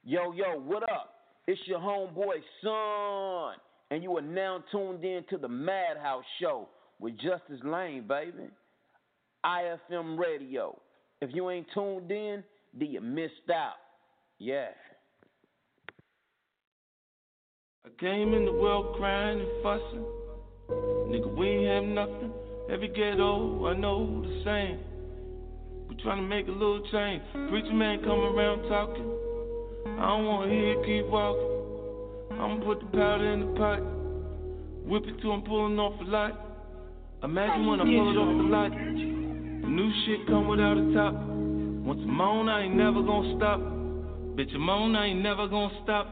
Yo, what up? It's your homeboy, Son, and you are now tuned in to the Madhouse Show with Justice Lane, baby. IFM Radio. If you ain't tuned in, then you missed out. Yeah. I came in the world crying and fussing. Nigga, we ain't have nothing. Every ghetto, I know the same. We tryna make a little change. Preacher man come around talking. I don't wanna hear it, keep walking. I'ma put the powder in the pot. Whip it till I'm pulling off a lot. Imagine when I pull it off the lot. The new shit come without a top. Once I'm on, I ain't never gonna stop. Bitch, I'm on, I ain't never gonna stop.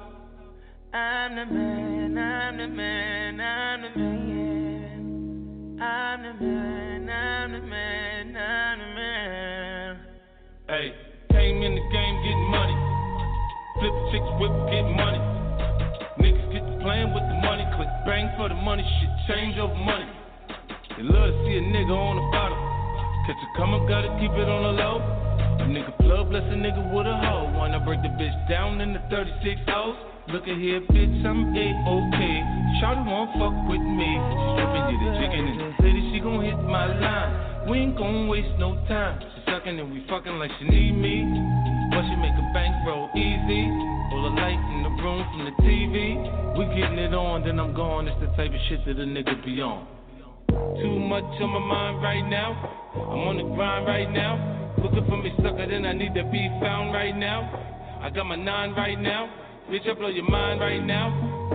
I'm the man, I'm the man, I'm the man. I'm the man, I'm the man, I'm the man. Hey, came in the game getting money. Flip chicks, whip, get money. Niggas get to playing with the money. Click bang for the money, shit change over money. They love to see a nigga on the bottom. Catch a come up, gotta keep it on the low. A nigga plug, bless a nigga with a hoe. Wanna break the bitch down in the 36 O's. Look at here, bitch, I'm A-OK. Shawty won't fuck with me. She stripping, did it chicken in the city, she gon' hit my line. We ain't gon' waste no time. She sucking and we fucking like she need me. But she make a bankroll easy. All the light in the room from the TV. We getting it on, then I'm gone. It's the type of shit that a nigga be on. Too much on my mind right now. I'm on the grind right now. Looking for me sucker, then I need to be found right now. I got my 9 right now. Bitch, I blow your mind right now.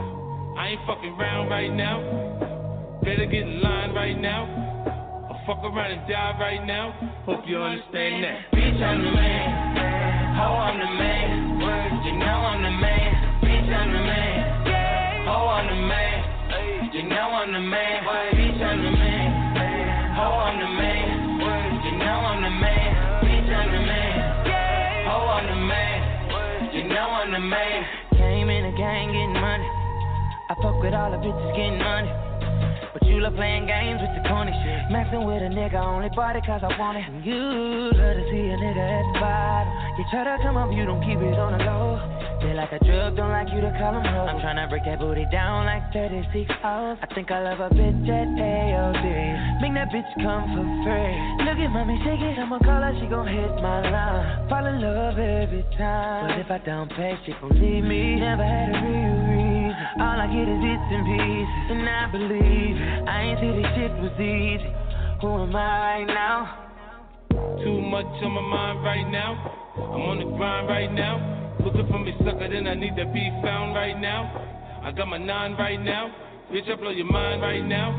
I ain't fucking around right now. Better get in line right now. I'll fuck around and die right now. Hope you understand that. Bitch, I'm the man. Ho, I'm the man. Words, you know I'm the man. Bitch, I'm the man. Ho, I'm the man. You know I'm the man. Bitch, I'm the man. Ho, I'm the man. Words, you know I'm the man. Bitch, I'm the man. Ho, I'm the man. You know I'm the man. Came in the gang getting money. I fuck with all the bitches getting money. But you love playing games with the corny shit. Messing with a nigga, only bought it cause I want it. And you love to see a nigga at the bottom. You try to come up, you don't keep it on the low. They like a drug, don't like you to call them hoes. I'm tryna break that booty down like 36 hours. I think I love a bitch at AOD. Make that bitch come for free. Look at mommy, shake it, I'ma call her, she gon' hit my line. Fall in love every time. But if I don't pay, she gon' leave me. Never had a real reason. All I get is bits and pieces. And I believe it. I ain't see this shit was easy. Who am I right now? Too much on my mind right now. I'm on the grind right now. Looking for me sucker, then I need to be found right now. I got my 9 right now. Bitch, I blow your mind right now.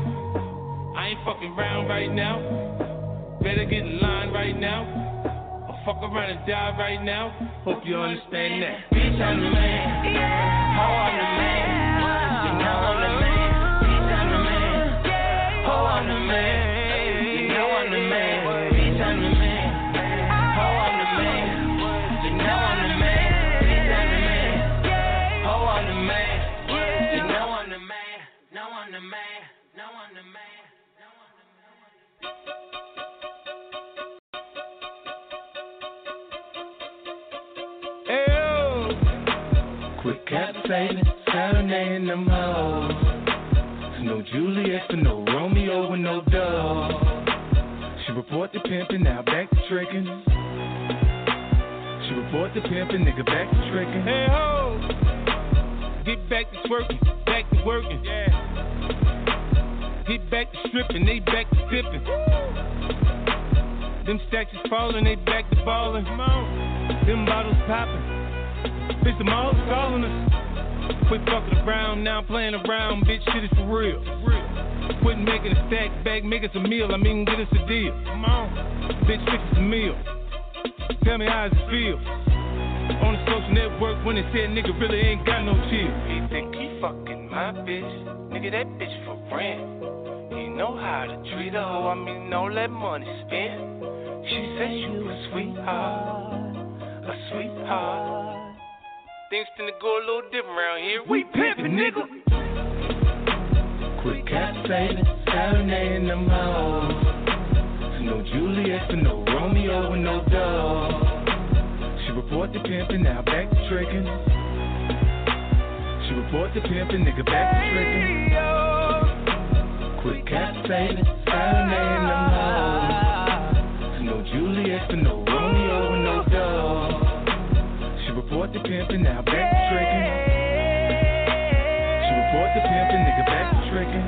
I ain't fucking around right now. Better get in line right now. I'll fuck around and die right now. Hope you understand that. Bitch, I'm the man. Ho, I'm the man. You know I'm the man. Bitch, I'm the man. Ho, I'm the man. You know I'm the man. Bitch, I'm the man. Ho, I'm the man. You know I'm the man. Quit captivating, serenading them hoes. No Juliet for no Romeo with no dove. She report the pimpin', now back to trickin'. She report the pimpin', nigga back to trickin'. Hey ho, get back to twerking, back to working. Yeah. Get back to stripping, they back to tipping. Them stacks is falling, they back to ballin'. Come on. Them bottles poppin'. Bitch, the malls calling us. Quit fucking around, now I'm playing around. Bitch, shit is for real. Quit making a stack back, make us a meal. I mean, get us a deal. Come on. Bitch, fix us a meal. Tell me how it feel. On the social network when they said nigga really ain't got no chill. He think he fucking my bitch. Nigga, that bitch for rent. He know how to treat a hoe. I mean, don't let money spend. She said you a sweetheart. A sweetheart. Things tend to go a little different around here. We pimpin', nigga. Quit captivating, serenading them hoes. No Juliet for no Romeo with no dove. She report the pimpin', now back to trickin'. She report the pimpin', nigga back to trickin'. Quit captivating, serenading them hoes. No Juliet for no Romeo and no dog. She report the pimpin', now back to trickin'. She report the pimpin', nigga back to trickin'.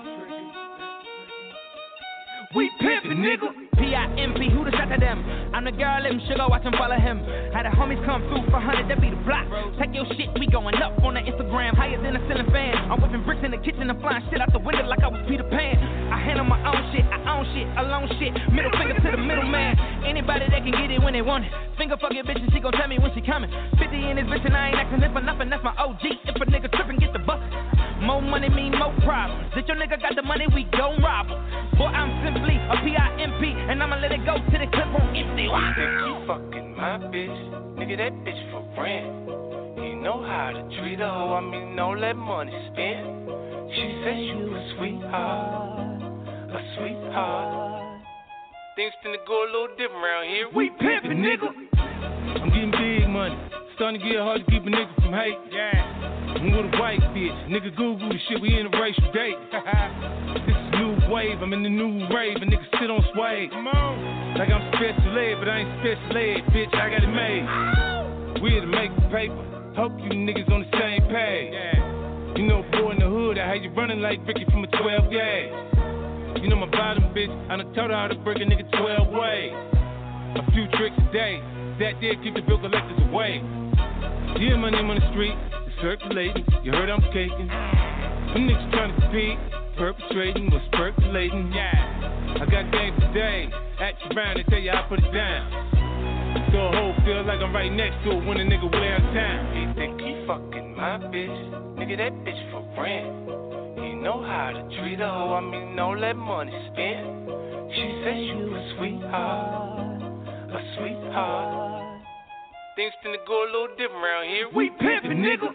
We pimpin', nigga. P.I.M.P. who the shot to them? I'm the girl, let him sugar, watch him follow him. Had the homies come through for 100, that be the block. Take your shit, we going up on the Instagram, higher than a ceiling fan. I'm whipping bricks in the kitchen and flying shit out the window like I was Peter Pan. I handle my own shit, I own shit, alone shit. Middle finger to the middleman. Anybody that can get it when they want it. Finger fuck your bitch and she gon' tell me when she coming. 50 in this bitch and I ain't acting it for nothing, that's my OG. If a nigga trippin', get the bus. More money mean more problems. If your nigga got the money, we gon' rob him. Boy, I'm simply a P.I.M.P. and I'ma let it go to the clip on empty. You fucking my bitch, nigga, that bitch for rent. You know how to treat a hoe, I mean, don't let money spend. She said you a sweetheart, a sweetheart. Things tend to go a little different around here. We pimpin', nigga. I'm getting big money, starting to get hard to keep a nigga from hate. Yeah. I'm with a white bitch, nigga Google the shit, we in a racial date. This is new wave, I'm in the new rave, a nigga sit on sway. Come on. Like I'm special ed, but I ain't special ed, bitch, I got it made. We here to make the paper, hope you niggas on the same page. You know, boy in the hood, I had you running like Ricky from a 12 gauge. You know my bottom bitch, I done told her how to break a nigga 12 ways. A few tricks a day, that did keep the bill collectors away. Yeah, my name on the street, it's circulating, you heard I'm caking. Them niggas trying to compete, perpetrating what's percolating, yeah. I got game today, act around and tell you I put it down. So a hoe feel like I'm right next to it when a nigga way out of town. He think he fucking my bitch, nigga that bitch for rent. He know how to treat a hoe, I mean don't let money spend. She said you a sweetheart, a sweetheart. Things tend to go a little different around here. We pimpin', nigga.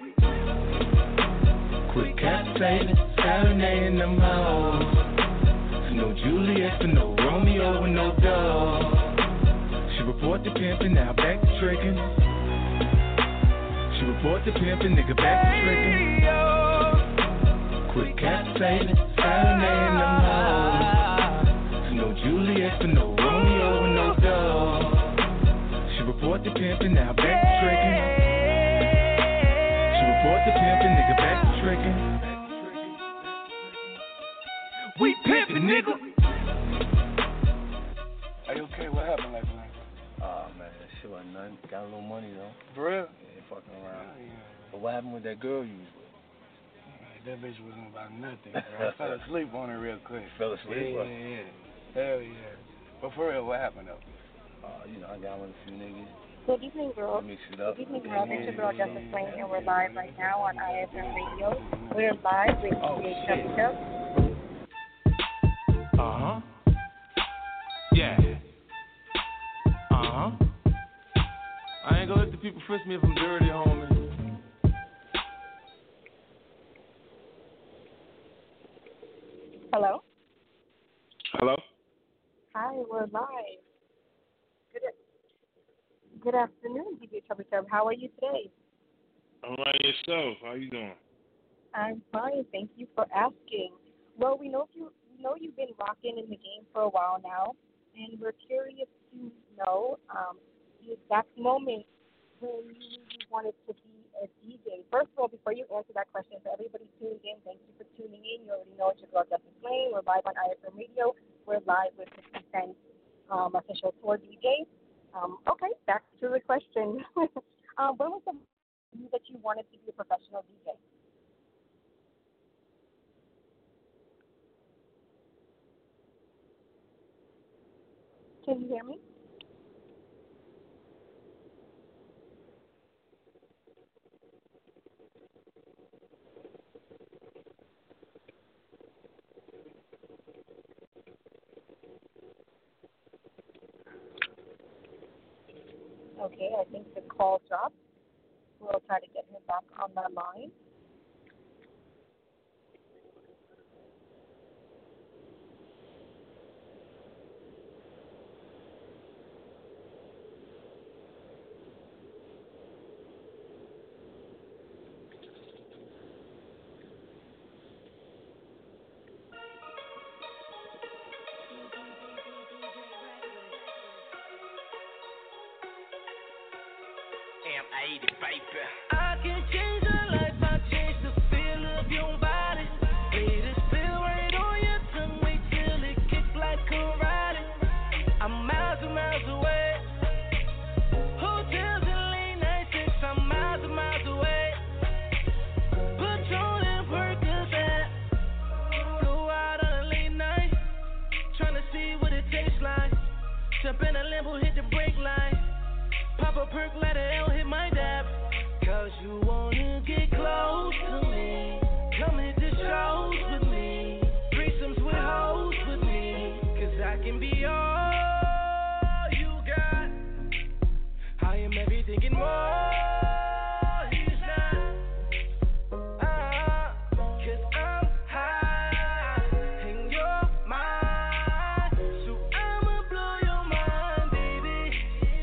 Quit captivating, serenading them hoes. No Juliet for no Romeo and no dog. She report the pimpin', now back to trickin'. She report the pimpin', nigga back to trickin'. Quit captivating, serenading them hoes. No Juliet for no Romeo and no dog. She report the pimpin', now back to trickin'. She report the pimpin', nigga back to trickin'. We pimpin', nigga. Are you okay? What happened last night? Oh man, that shit wasn't nothing. Got a little money though. For real? Yeah, fucking around. Oh, yeah. But what happened with that girl you was with? That bitch wasn't about nothing, bro. I fell asleep on her real quick. Fell asleep? Yeah. Hell yeah. But for real, what happened though? You know, I got with a few niggas. Good evening, girls. Mix it up. Good evening, girls. It's your girl, Justice Lane, and we're live right now on IFM Radio. We're live with DJ Chubby Chub. Uh-huh. Yeah. Uh-huh. I ain't gonna let the people frisk me if I'm dirty, homie. Hello? Hello? Hi, we're live. Good afternoon, DJ Chubby Chub. How are you today? All right, yourself. How you doing? I'm fine. Thank you for asking. Well, we know you've been rocking in the game for a while now, and we're curious to know the exact moment when you wanted to be a DJ. First of all, before you answer that question, for everybody tuning in, thank you for tuning in. You already know it's your girl, Justice Lane. We're live on IFM Radio. We're live with 50 Cent official tour DJ. Okay, back to the question. When was the time that you wanted to be a professional DJ? Can you hear me? Okay, I think the call dropped. We'll try to get him back on the line. Damn, 80, baby. I can change your life, I change the feel of your body. Lay this feel right on your tongue, wait till it kicks like karate. I'm miles and miles away. Hotels and late night sex, I'm miles and miles away. Patrol and Percocet, go out on a late night, tryna see what it tastes like. Jump in a Lambo, hit the brake line. Pop a perk, let it L hit my dab. Cause you wanna get close to me. Come hit the shows with me. Threesomes with hoes with me. Cause I can be all you got. I am everything and more. He's not. Cause I'm high in your mind. So I'ma blow your mind, baby.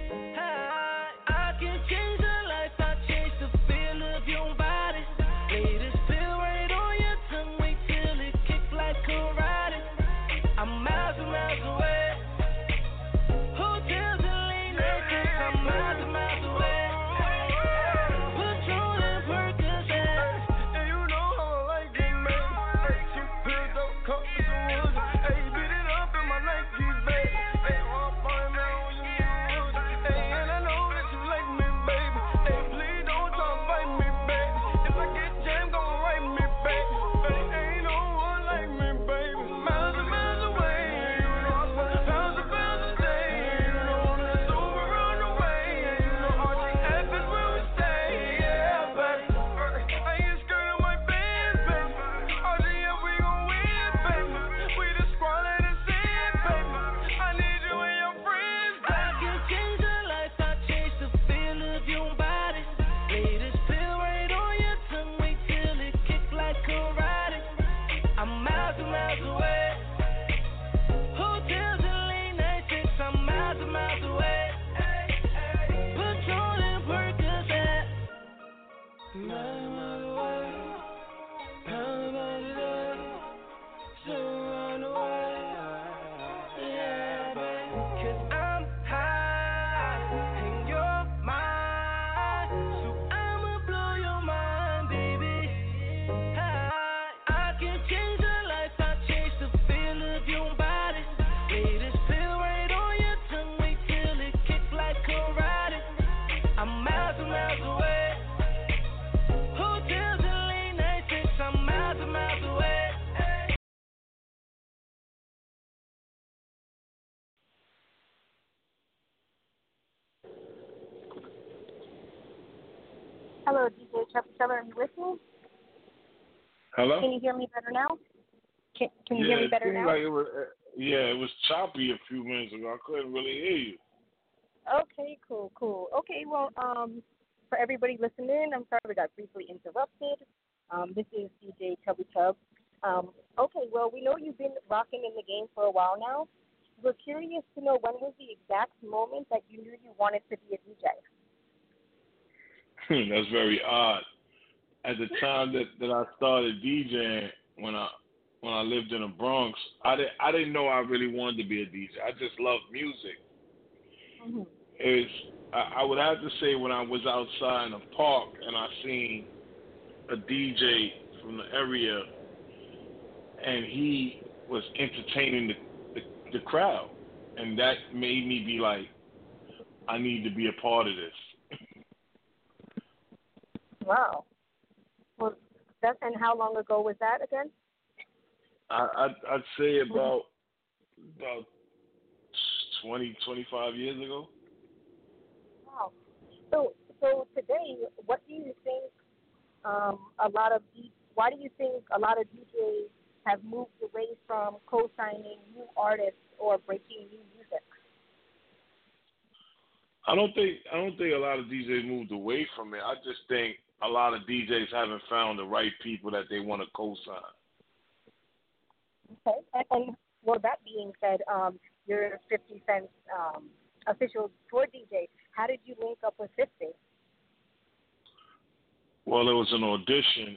I can change your life, I change the feel of your body. Lay this feel right on your tongue, wait till it kicks like karate. I'm miles and miles away. Hotels and late night sex, I'm miles and miles away. Patrol and Percocet. And you know how I like it, man. Hey, 2 pills, up, cup, some woods. Hey, beat it up in my Nikes, baby. Hey, I'll find out when you use. Hey, and I know that you like me, baby. Hey, please don't try to fight me, baby. If I get jammed, gon' write me, baby. Hey, ain't no one like me, baby. Miles and miles away. You know I spend pounds and pounds a day. You know that's over on the way. You know RGF is where we stay. Yeah, baby. I ain't scared of my bands, baby. RGF, we gon' win, baby. We the squad of the sin, baby. I need you and your friends, I baby. can change your life, I change the feel of your body. Lay this feel right on your tongue, wait till it kicks like karate. I'm miles and miles away. Hotels and late night sex, I'm miles and miles away. Patrol and Percocet, miles and miles away. Miles and miles away. Surround away. Yeah, baby. 'Cause I'm high in your mind. So I'ma blow your mind, baby. I can change your life, I change the feel of your body. Lay this feel right on your tongue, wait till it kicks like karate. I'm miles and miles away. Hotels and late night sex, I'm miles and miles away. Hello, DJ Chucky Teller, are you listening? Hello? Can you hear me better now? Can you hear me it better seemed now? like it was, it was choppy a few minutes ago. I couldn't really hear you. Okay, cool. Okay, well, for everybody listening, I'm sorry we got briefly interrupted. This is DJ Chubby Chub. Okay, well, we know you've been rocking in the game for a while now. We're curious to know when was the exact moment that you knew you wanted to be a DJ? That's very odd. At the time that I started DJing, when I lived in the Bronx, I didn't know I really wanted to be a DJ. I just loved music. Mm-hmm. I would have to say when I was outside in the park and I seen a DJ from the area and he was entertaining the crowd, and that made me be like, I need to be a part of this. Wow. Well, and how long ago was that again? I'd say about 20, 25 years ago. Wow. So today, what do you think? Why do you think a lot of DJs have moved away from co-signing new artists or breaking new music? I don't think a lot of DJs moved away from it. I just think a lot of DJs haven't found the right people that they want to co-sign. Okay. And well, that being said, you're 50 Cent's official tour DJ. How did you link up with 50? Well, it was an audition,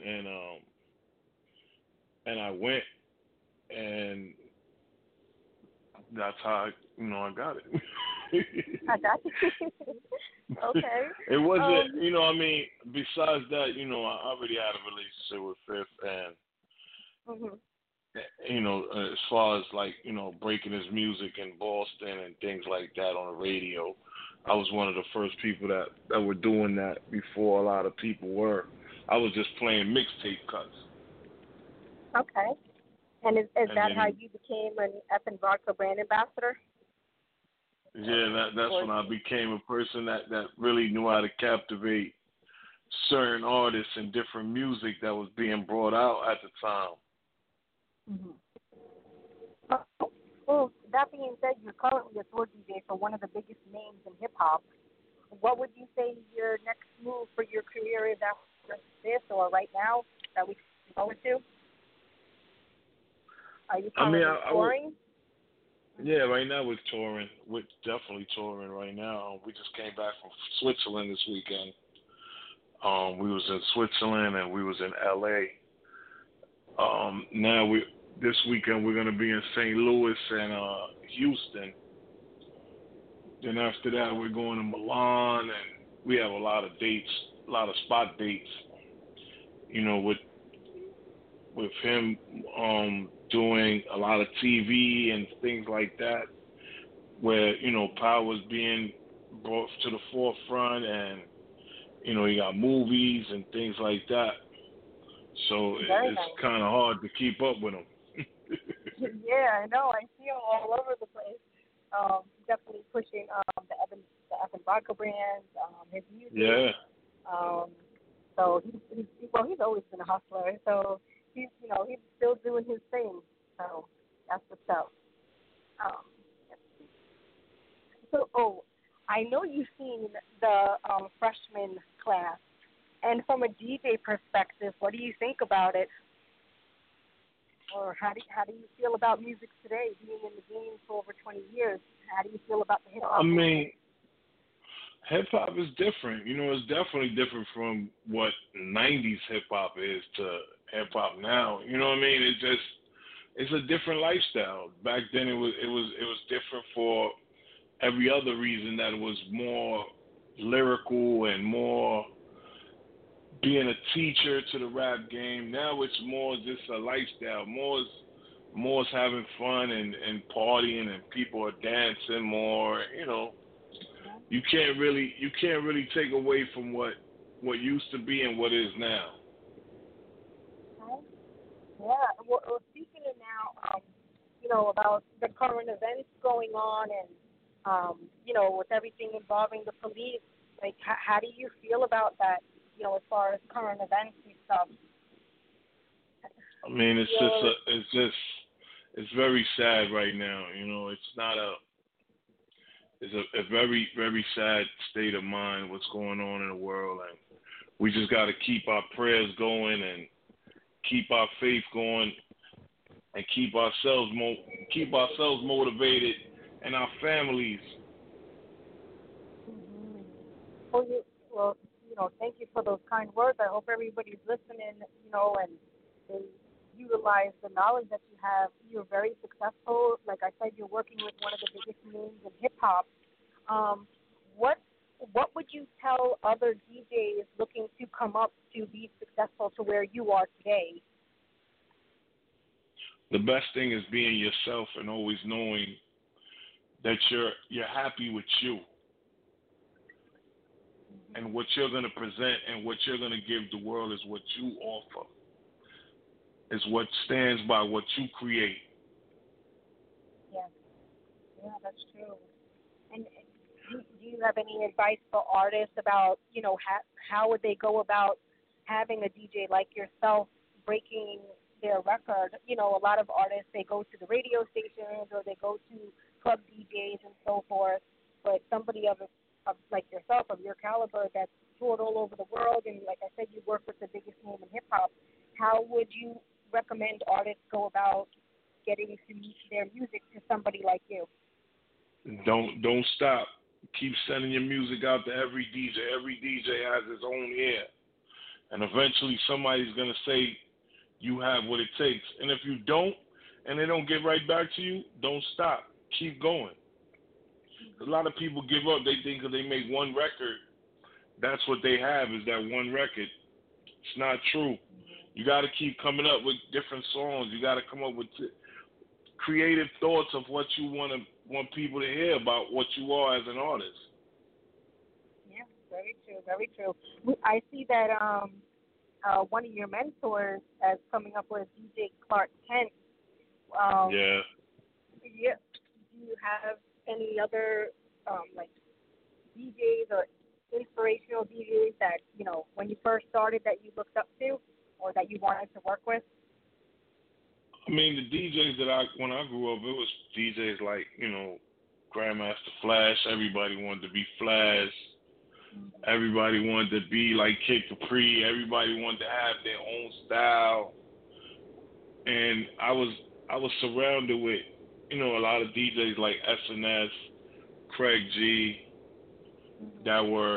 and I went, and that's how I got it. I got you. Okay. It wasn't, besides that, I already had a relationship with Fifth, and, as far as, like, breaking his music in Boston and things like that on the radio, I was one of the first people that were doing that before a lot of people were. I was just playing mixtape cuts. Okay. And is that how you became an Effen Vodka brand ambassador? Yeah, that's when I became a person that really knew how to captivate certain artists and different music that was being brought out at the time. Well, that being said, you're currently a tour DJ for one of the biggest names in hip-hop. What would you say your next move for your career is after this or right now that we can go into? Are you currently touring? Yeah, right now we're touring. We're definitely touring right now. We just came back from Switzerland this weekend. We was in Switzerland and we was in L.A. This weekend we're going to be in St. Louis and Houston. Then after that we're going to Milan, and we have a lot of dates, a lot of spot dates, with him doing a lot of TV and things like that, where, power's being brought to the forefront, and, you got movies and things like that. So it's kind of hard to keep up with him. Yeah, I know. I see him all over the place. Definitely pushing the Effen Vodka brand, his music. Yeah. So he's always been a hustler. So he's still doing his thing. So that's what's up. I know you've seen the freshman class, and from a DJ perspective, what do you think about it? Or how do you feel about music today, being in the game for over 20 years? How do you feel about the hip-hop? Hip-hop is different. It's definitely different from what 90s hip-hop is to hip-hop now. You know what I mean? It's a different lifestyle. Back then it was different for every other reason, that it was more lyrical and more being a teacher to the rap game. Now it's more just a lifestyle. More is having fun and partying, and people are dancing more. You can't really take away from what used to be and what is now. Okay. Yeah. Well, speaking of now, about the current events going on, and with everything involving the police, like how do you feel about that? As far as current events and stuff. I mean, it's very sad right now. It's a very, very sad state of mind, what's going on in the world, and we just got to keep our prayers going and keep our faith going and keep ourselves motivated and our families. Well, thank you for those kind words. I hope everybody's listening, and they utilize the knowledge that you have. You're very successful. Like I said, you're working with one of the biggest names in hip-hop. What would you tell other DJs looking to come up to be successful to where you are today? The best thing is being yourself and always knowing that you're happy with you. And what you're going to present and what you're going to give the world is what you offer. Is what stands by what you create. Yeah, that's true. And do you have any advice for artists about, how would they go about having a DJ like yourself breaking their record? A lot of artists, they go to the radio stations or they go to club DJs and so forth. But somebody of like yourself, of your caliber, that's toured all over the world, and like I said, you work with the biggest name in hip-hop, how would you recommend artists go about getting to meet their music to somebody like you? Don't stop. Keep sending your music out to every DJ. Every DJ has his own ear. And eventually somebody's going to say you have what it takes. And if you don't, and they don't get right back to you, don't stop. Keep going. A lot of people give up. They think because they make one record, that's what they have is that one record. It's not true. You got to keep coming up with different songs. You got to come up with creative thoughts of what you want people to hear about what you are as an artist. Yeah, very true, very true. I see that one of your mentors is coming up with DJ Clark Kent. Yeah. Yeah. Do you have any other like DJs or inspirational DJs that, you know, when you first started that you looked up to or that you wanted to work with? I mean, the DJs that when I grew up, it was DJs like, you know, Grandmaster Flash. Everybody wanted to be Flash. Everybody wanted to be like Kid Capri. Everybody wanted to have their own style. And I was surrounded with, you know, a lot of DJs like SNS, Craig G, that were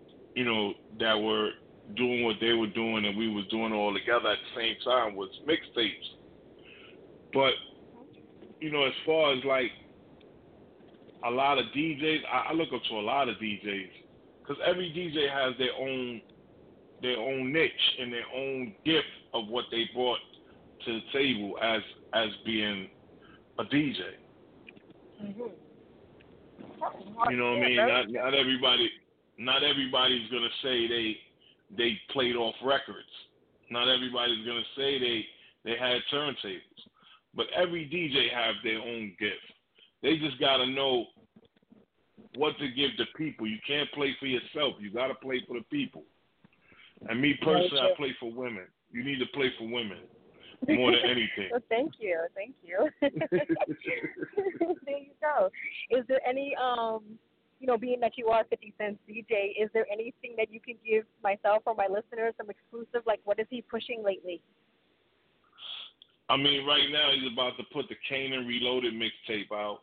doing what they were doing, and we was doing it all together at the same time with mixtapes. But, you know, as far as like a lot of DJs, I look up to a lot of DJs because every DJ has their own niche and their own gift of what they brought to the table as being a DJ. Mm-hmm. You know what I mean? Not everybody's gonna say they played off records. Not everybody's gonna say they had turntables. But every DJ have their own gift. They just gotta know what to give the people. You can't play for yourself. You gotta play for the people. And me personally, I play for women. You need to play for women more than anything. Well, thank you. There you go. Is there any, you know, being that you are 50 Cent's DJ, is there anything that you can give myself or my listeners some exclusive? Like, what is he pushing lately? I mean, right now he's about to put the Kanan Reloaded mixtape out.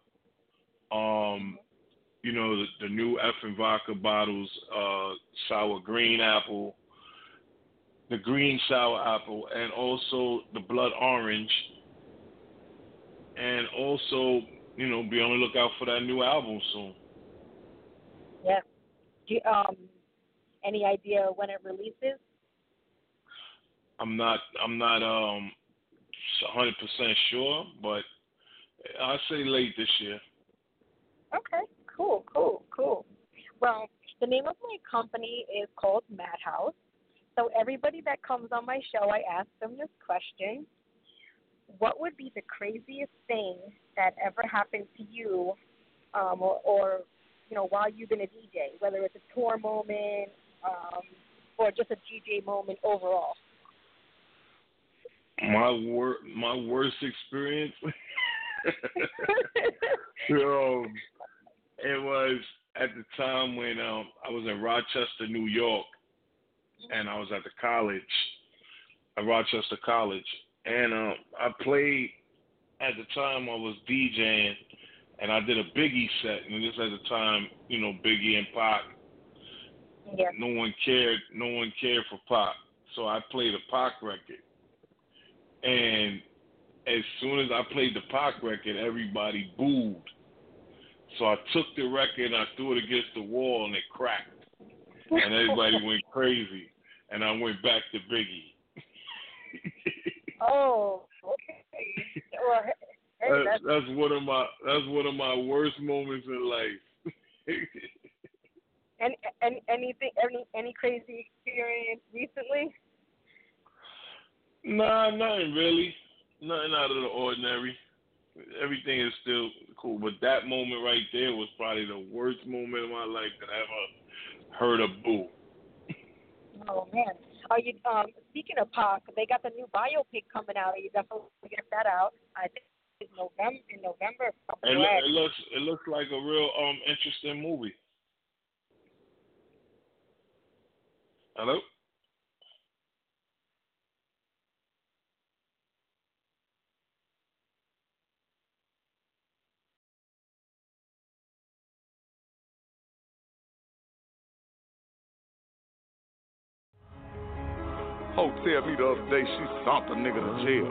You know, the new Effin' Vodka bottles, sour green apple, the green sour apple, and also the blood orange. And also, you know, be on the lookout for that new album soon. Yeah. Do you, any idea when it releases? I'm not 100% sure, but I'll say late this year. Okay, cool. Well, the name of my company is called Madhouse. So everybody that comes on my show, I ask them this question: what would be the craziest thing that ever happened to you, or you know, while you've been a DJ, whether it's a tour moment, or just a DJ moment overall? My worst experience. It was at the time when I was in Rochester, New York, and I was at the college, at Rochester College, and I played. At the time, I was DJing, and I did a Biggie set, and this at the time, you know, Biggie and Pac. Yeah. No one cared for Pac, so I played a Pac record. And as soon as I played the Pac record, everybody booed. So I took the record and I threw it against the wall and it cracked. And everybody went crazy. And I went back to Biggie. Oh, okay. Well, hey, that's one of my worst moments in life. Any crazy experience recently? Nah, nothing really. Nothing out of the ordinary. Everything is still cool, but that moment right there was probably the worst moment of my life that I ever heard a boo. Oh man, are you speaking of Pac? They got the new biopic coming out. Are you definitely get that out? I think it's in November. It looks like a real interesting movie. Hello? Ho tell me the other day she stomped a nigga to jail.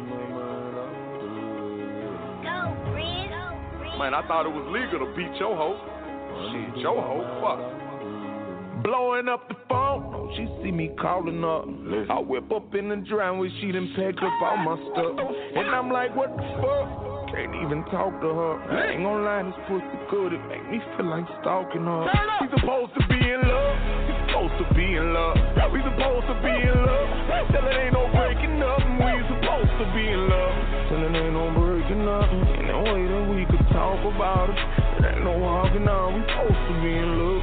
Man, I thought it was legal to beat your hoe. Shit, your whole fuck. Blowing up the phone, she see me calling up. I whip up in the driveway, she done packed up all my stuff. And I'm like, what the fuck? Can't even talk to her. I ain't gon' lie, this pussy good, it make me feel like stalking her. We supposed to be in love, we supposed to be in love. We supposed to be in love, tell it ain't no breaking up. We supposed to be in love, tell it ain't no breaking up. Ain't no way that we could talk about it. It ain't no walking on, we supposed to be in love.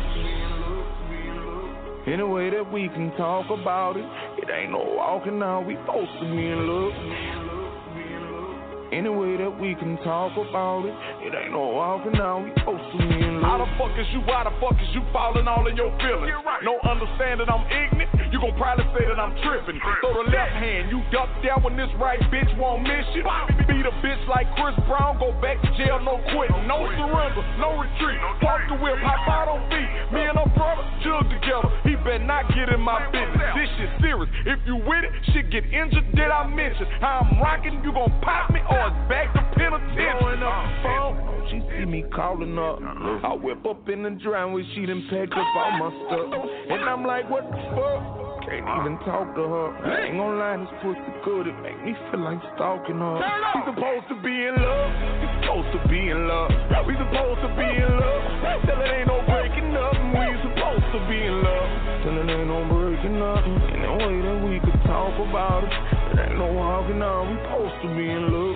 Any way that we can talk about it, it ain't no walking out, we supposed to be in love. Any way that we can talk about it, it ain't no walking out, we supposed to be in love. How the fuck is you, why the fuck is you falling all in your feelings? No understanding, I'm ignorant, you gon' probably say that I'm tripping. Throw the left hand, you duck down when this right bitch won't miss you. Beat a bitch like Chris Brown, go back to jail, no quitting. No surrender, no retreat, park the whip, hop out on feet. Me and her brother, jug together, he better not get in my business. This shit serious, if you with it, shit get injured, did I mention? How I'm rocking, you gon' pop me or it's back to penitentiary. Blowing up the phone, she see me calling up. I whip up in the driveway, she done packed up all my stuff. And I'm like, what the fuck? Can't even talk to her. I ain't gon' lie, this pussy good, it make me feel like stalking her. We supposed to be in love, we supposed to be in love. We supposed to be in love, tell it ain't no breaking up. We supposed to be in love, tell it ain't no breaking up. Ain't no way that we could talk about it. It ain't no walking on, we supposed to be in love.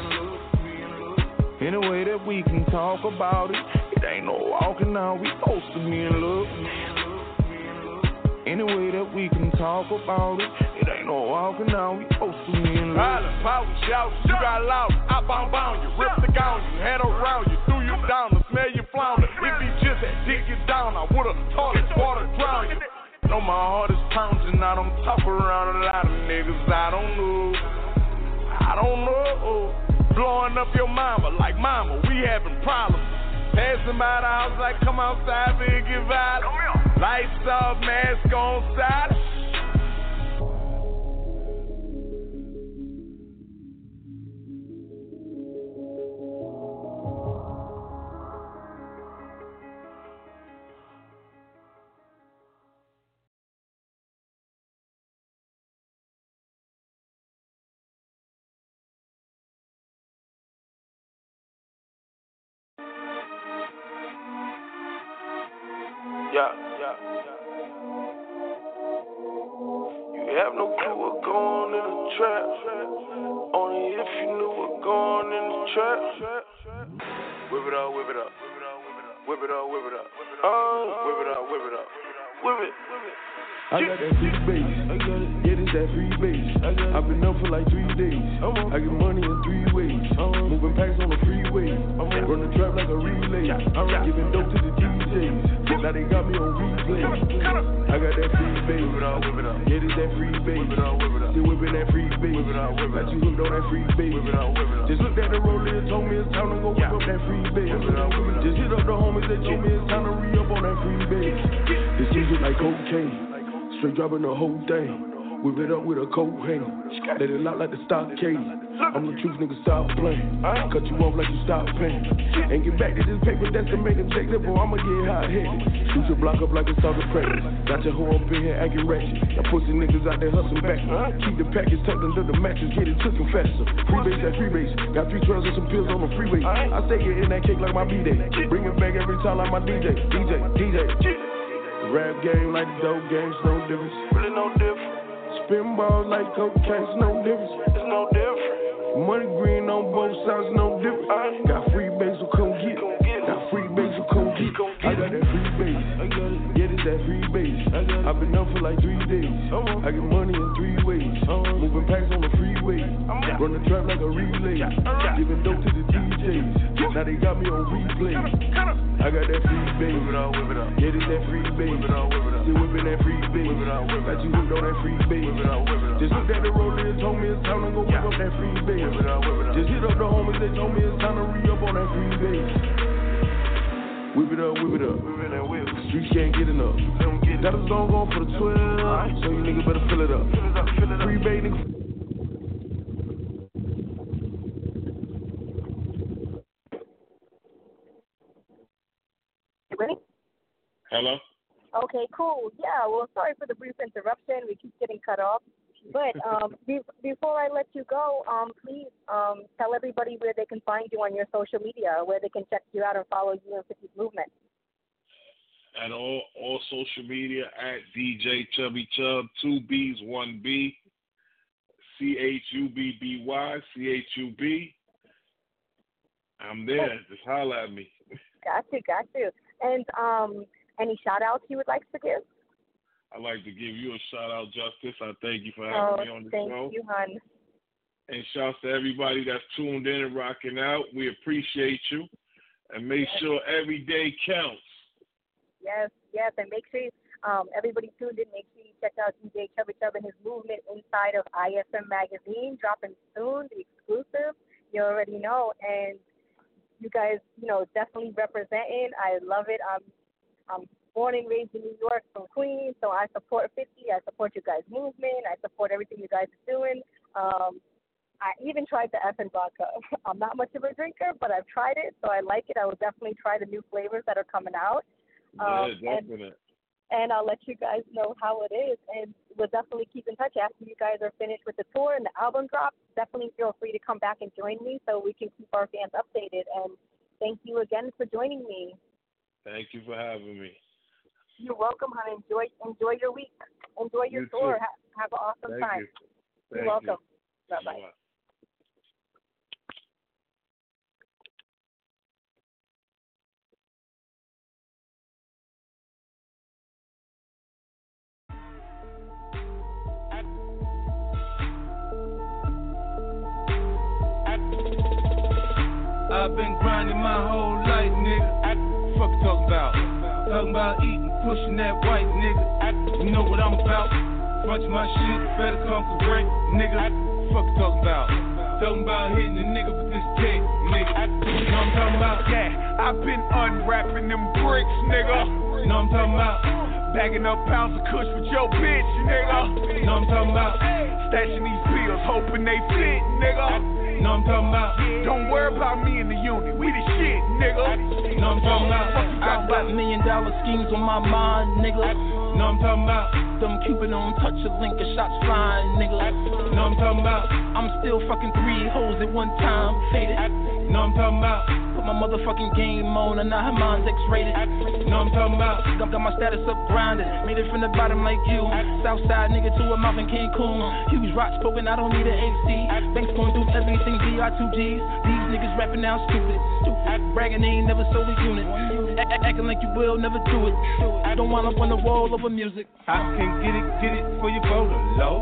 Any way that we can talk about it, it ain't no walking on, we supposed to be in love. Any way that we can talk about it, it ain't no walking on, we supposed to be in love. Holler, power, shout, you got loud, I bound you, rip the gown, you head around you, threw you down, to smell you flounder. If he just had dick you down, I would've taught it, water drown you. Know my heart is pounding, I don't talk around a lot of niggas, I don't know. Blowing up your mama, like mama, we having problems. Passing by the house like come outside, big get violent. Lights off, mask on side. Yeah. You have no clue what's going in the trap. Only if you knew what's going in the trap. Whip it up, whip it up. Whip it up, whip it up. Whip it up, whip it up. Whip it. I got that free base. Yeah, this that free base. I've been up for like 3 days. I get money in 3 ways. Moving packs on the freeway. Run the trap like a relay. I'm giving dope to the DJs. Now they got me on replay. I got that free base. Yeah, this that free base. Still whipping that free base. Got you hooked on that free base. Just looked at the roller and told me it's time to go whip up that free base. Just hit up the homies that told me it's time to re-up on that free base. This shit look like cocaine. Straight dropping the whole thing. Whip it up with a coat hanger. Let it lock like the stockade. I'm the truth, nigga, stop playing. Cut you off like you stop paying. And get back to this paper, that's to make them take it, or I'ma get hot-headed. Shoot your block up like it's all the practice. Got your hoe up in here acting ratchet. Y'all pussy niggas out there hustling back. Keep the package tucked under the mattress, get it cooking faster. Freebase that freebase. Got 3 12s and some pills on the freeway. I stay getting that cake like my B-Day. Bring it back every time like my DJ. Rap game like the dope games, no difference. Really no difference. Spin balls like cocaine, no difference. It's no different. Money green on both sides, no difference. Got free base, so come get it. Got free base, so come get it. I got that free base. Yeah, this that free base. I've been up for like 3 days. I get money in 3 ways. Moving packs on the freeway. Run the trap like a relay. Giving dope to the DJs. Now they got me on replay. I got that free base. Yeah, this that free base. Still whipping that free base. Got you hooked on that free base. Just looked at the roller and told me it's time to go whip up that free base. Just hit up the homies that told me it's time to re-up on that free base. Whip it up, whip it up. Streets can't get enough. Got a song going for the 12, so you niggas better fill it up. Free bait, nigga. Okay, cool. Yeah, well, sorry for the brief interruption. We keep getting cut off. But before I let you go, please tell everybody where they can find you on your social media, where they can check you out and follow you and 50's movement. At all social media at DJ Chubby Chub, 2 B's, 1 B, CHUBBY, CHUB. I'm there. Just holler at me. Got you. And any shout-outs you would like to give? I'd like to give you a shout-out, Justice. I thank you for having me on the show. Thank you, hon. And shouts to everybody that's tuned in and rocking out. We appreciate you. And make sure every day counts. Yes. And make sure everybody tuned in. Make sure you check out DJ Chubby Chub and his movement inside of ISM Magazine. Dropping soon, the exclusive. You already know. And you guys, definitely representing. I love it. I'm born and raised in New York from Queens, so I support 50. I support you guys' movement. I support everything you guys are doing. I even tried the effing vodka. I'm not much of a drinker, but I've tried it, so I like it. I will definitely try the new flavors that are coming out. Yeah, definitely. And I'll let you guys know how it is, and we'll definitely keep in touch after you guys are finished with the tour and the album drop. Definitely feel free to come back and join me so we can keep our fans updated. And thank you again for joining me. Thank you for having me. You're welcome, honey. Enjoy your week. Enjoy your tour. Have an awesome time. You're welcome. Bye-bye. I've been grinding my whole life, nigga. Fuck you talking about? Talking about eating, pushing that white, nigga. You know what I'm about. Bunch of my shit, better come correct, nigga. Fuck you talking about? Talking about hitting a nigga with this tech, nigga. You know what I'm talking about? Yeah, I've been unwrapping them bricks, nigga. You know what I'm talking about? Bagging up pounds of kush with your bitch, nigga. You know what I'm talking about? Stashing these pills, hoping they fit, nigga. You know what I'm talking about? Don't worry about me in the unit, we the shit, nigga. You know what I'm talking about? I got $1 million schemes on my mind, nigga. You know what I'm talking about? Them Cupid on touch a link and shots flying, nigga. You know what I'm talking about? I'm still fucking 3 hoes at one time, faded. You know what I'm talking about? Put my motherfucking game on and now her mind's X-rated. You know what I'm talking about? Got my status up grinded, made it from the bottom like you. Southside nigga to a mouth in Cancun. Huge rocks poking, I don't need an AC. Banks going through everything, VR2Gs. These niggas rapping now stupid. Bragging they ain't never sold a unit. Acting like you will, never do it. I don't wind up on the wall over music. I can get it for your photo, low.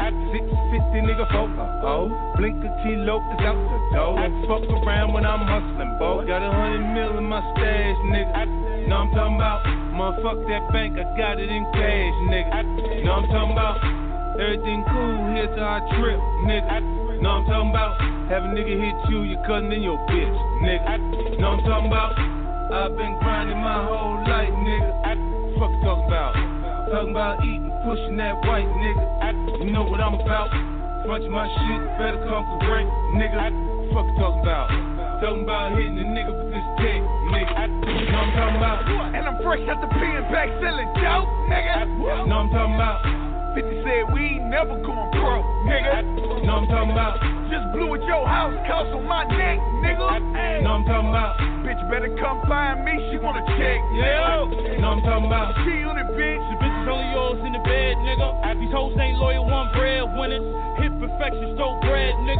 650 nigga photo, oh. Blink a kilo is out the door. Fuck around when I'm hustling, boy. Got 100 mil in my stash, nigga. Know I'm talking about? Motherfuck that bank, I got it in cash, nigga. Know I'm talking about? Everything cool, here's our trip, nigga. Know I'm talking about? Have a nigga hit you, your cousin and your bitch, nigga. Know I'm talking about? I've been grinding my whole life, nigga. Fuck you talking about? Talking about eating, pushing that white, nigga. You know what I'm about? Bunch of my shit, better come correct, nigga. Fuck you talking about? Talking about hitting a nigga with this tech, nigga. You know what I'm talking about? And I'm fresh out the pen back selling dope, nigga. You know what I'm talking about? 50 said we ain't never going broke, nigga. You know what I'm talking about? Just blew at your house, cost on my neck, nigga. You know what I'm talking about? Bitch better come find me, she wanna check, yeah. You know what I'm talking about? G-Unit, bitch. The bitch is only yours in the bed, nigga. These hoes ain't loyal, one bread winners. Hit perfection, stole bread, nigga.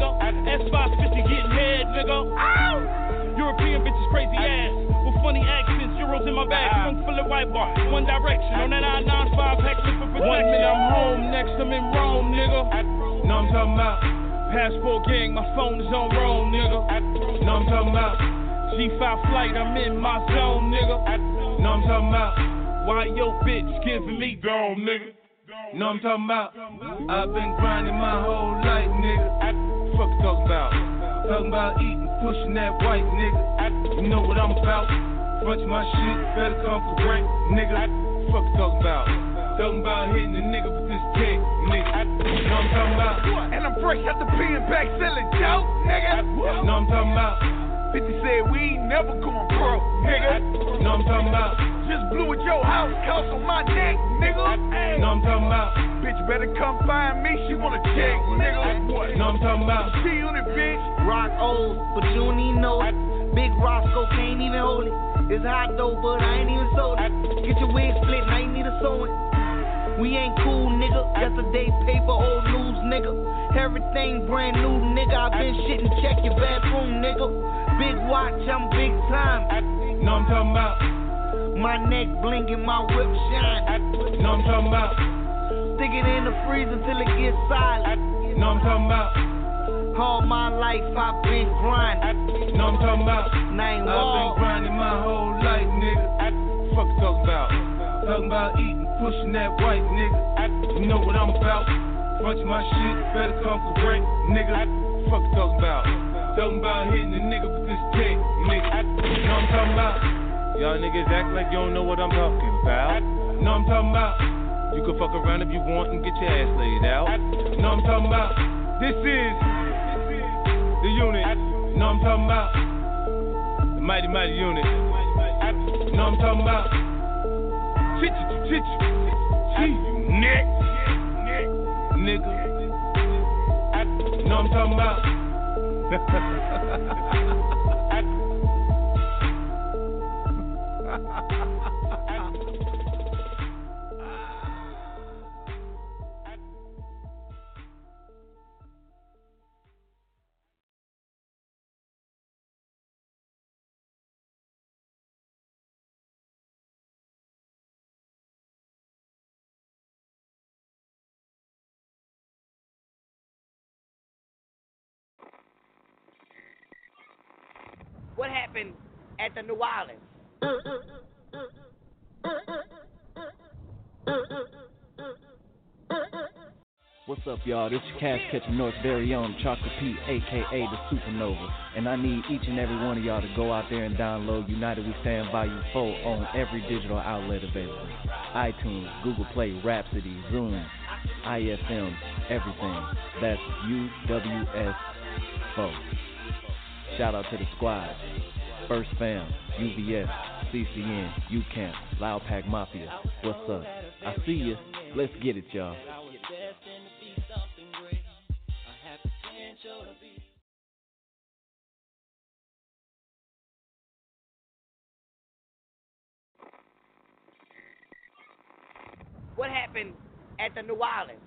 S550 getting head, nigga. Ow! European bitches crazy ass. With funny accents, euros in my bag. Trunk full of white bar, One Direction. On that I-95 pack, for protection. 1 minute I'm home, next I'm in Rome, nigga. You know what I'm talking about? Passport gang, my phone is on Rome, nigga. You know what I'm talking about? G5 flight, I'm in my zone, nigga. You know what I'm talking about? Why your bitch giving me gone, nigga? You know what I'm talking about? I've been grinding my whole life, nigga. Fuck you talking about? Talking about eating, pushing that white, nigga. You know what I'm about? Bunch of my shit, better come correct, nigga. Fuck you talking about? Talking about hitting a nigga with this tech, nigga. You know what I'm talking about? And I'm fresh out the pen back selling dope, nigga. You know what I'm talking about? 50 said we ain't never going broke, nigga. Know I'm talking about. Just blew at your house, cost on my neck, nigga. Know I'm talking about. Bitch better come find me, she wanna check, nigga. What? Know I'm talking about. G-Unit, bitch. Rock old, but you don't even know it. Big Roscoe can't even hold it. It's hot though, but I ain't even sold it. Get your wig split and I ain't need a sewing. We ain't cool, nigga. Yesterday's paper, old news, nigga. Everything brand new, nigga. I been shitting, check your bathroom, nigga. Big watch, I'm big time. Know I'm talking about. My neck blinking, my whip shine. Know I'm talking about. Stick it in the freezer till it gets solid. Know I'm talking about. All my life I've been grinding. Know I'm talking about. I've been grinding my whole life, nigga. Fuck you talking about? Talking about eating, pushing that white, nigga. You know what I'm about. Bunch of my shit, better come correct, nigga. Fuck you talking about? Talking about hitting the nigga with this tech, nigga. You know what I'm talking about? Y'all niggas act like you don't know what I'm talking about. Know what I'm talking about? You can fuck around if you want and get your ass laid out. Know what I'm talking about? This is the unit. Know what I'm talking about? The mighty, mighty unit. Know what I'm talking about? Nick. Nigga. Know what I'm talking about? What happened at the New Orleans? What's up, y'all? This is Cash Catcher North's very own Chocolate P, a.k.a. the Supernova. And I need each and every one of y'all to go out there and download United We Stand Volume 4 on every digital outlet available. iTunes, Google Play, Rhapsody, Zoom, IFM, everything. That's UWS 4. Shout out to the squad. First Fam, UVS, CCN, UCamp, Loud Pack Mafia. What's up? I see you. Let's get it, y'all. What happened at the New Orleans?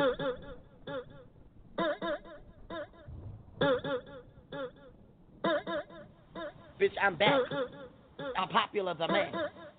Bitch, I'm back. I'm popular the man.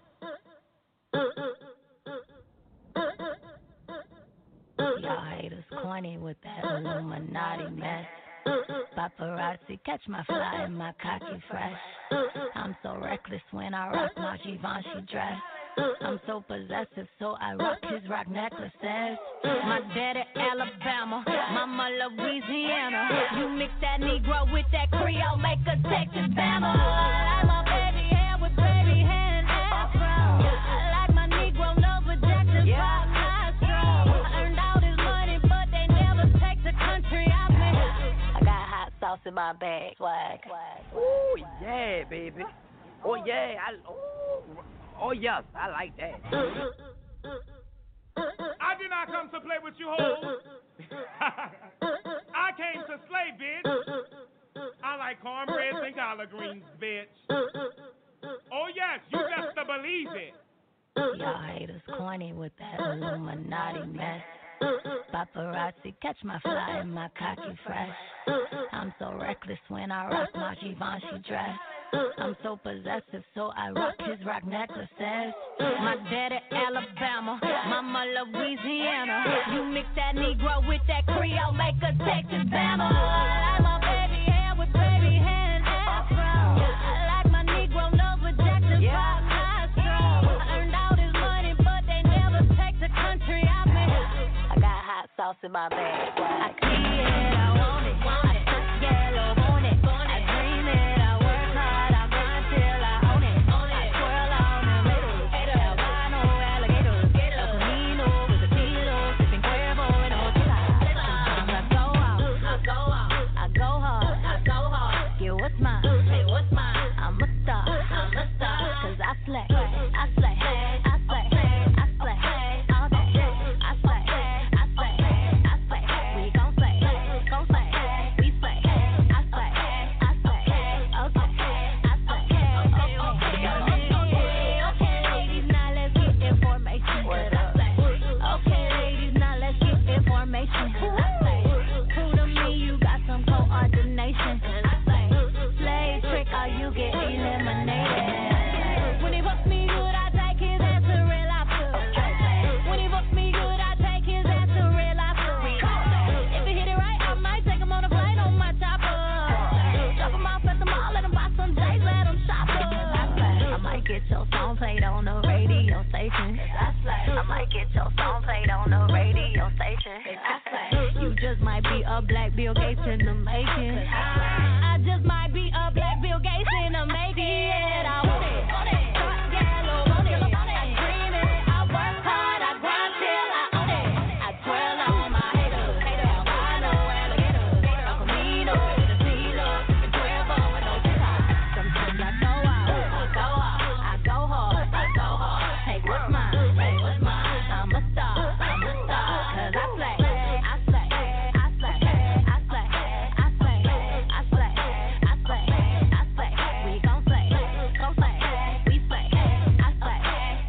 Y'all haters corny with that Illuminati mess. Paparazzi catch my fly and my cocky fresh. I'm so reckless when I rock my Givenchy dress. I'm so possessive, so I rock his rock necklaces. My daddy Alabama, mama Louisiana. You mix that Negro with that Creole, make a Texas Bama. I like my baby hair with baby hair and afro. I like my Negro nose with Jackson 5 Astro. I earned all this money, but they never take the country out me. I got hot sauce in my bag, swag. Ooh, yeah, baby. Oh, yeah. Oh, yes, I like that. I did not come to play with you hoes. I came to slay, bitch. I like cornbread and collard greens, bitch. Oh, yes, you best to believe it. Y'all haters corny with that Illuminati mess. Paparazzi catch my fly and my cocky fresh. I'm so reckless when I rock my Givenchy dress. I'm so possessive, so I rock his rock necklaces. My daddy Alabama, mama Louisiana. You mix that Negro with that Creole, make a Texas Bama. I like my baby hair with baby hair and afro. I like my Negro nose with Jackson 5 Astro. I earned all this money, but they never take the country out me. I got hot sauce in my bag. I see it, I want it. Yellow on it. I dream it, I work hard, I grind till I own it. I twirl on the middle. Albino alligators. El Camino with the Tito. Sipping Cuervo and Otila. Sometimes I go out. I go hard. Get what's mine. conversation. I say, you just might be a black Bill Gates in the making. I just might be a black Bill Gates in the making. Yeah, I want it. Dark yellow, want it. I dream it. I work hard. I grind till I own it. I twirl on my haters. Albino alligators. El Camino, the Tito, the Cuervo, and no TikTok. Sometimes I go out. I go hard. Hey, what's mine? I'm a star. 'Cause I slay. We gon' slay. We slay. I slay.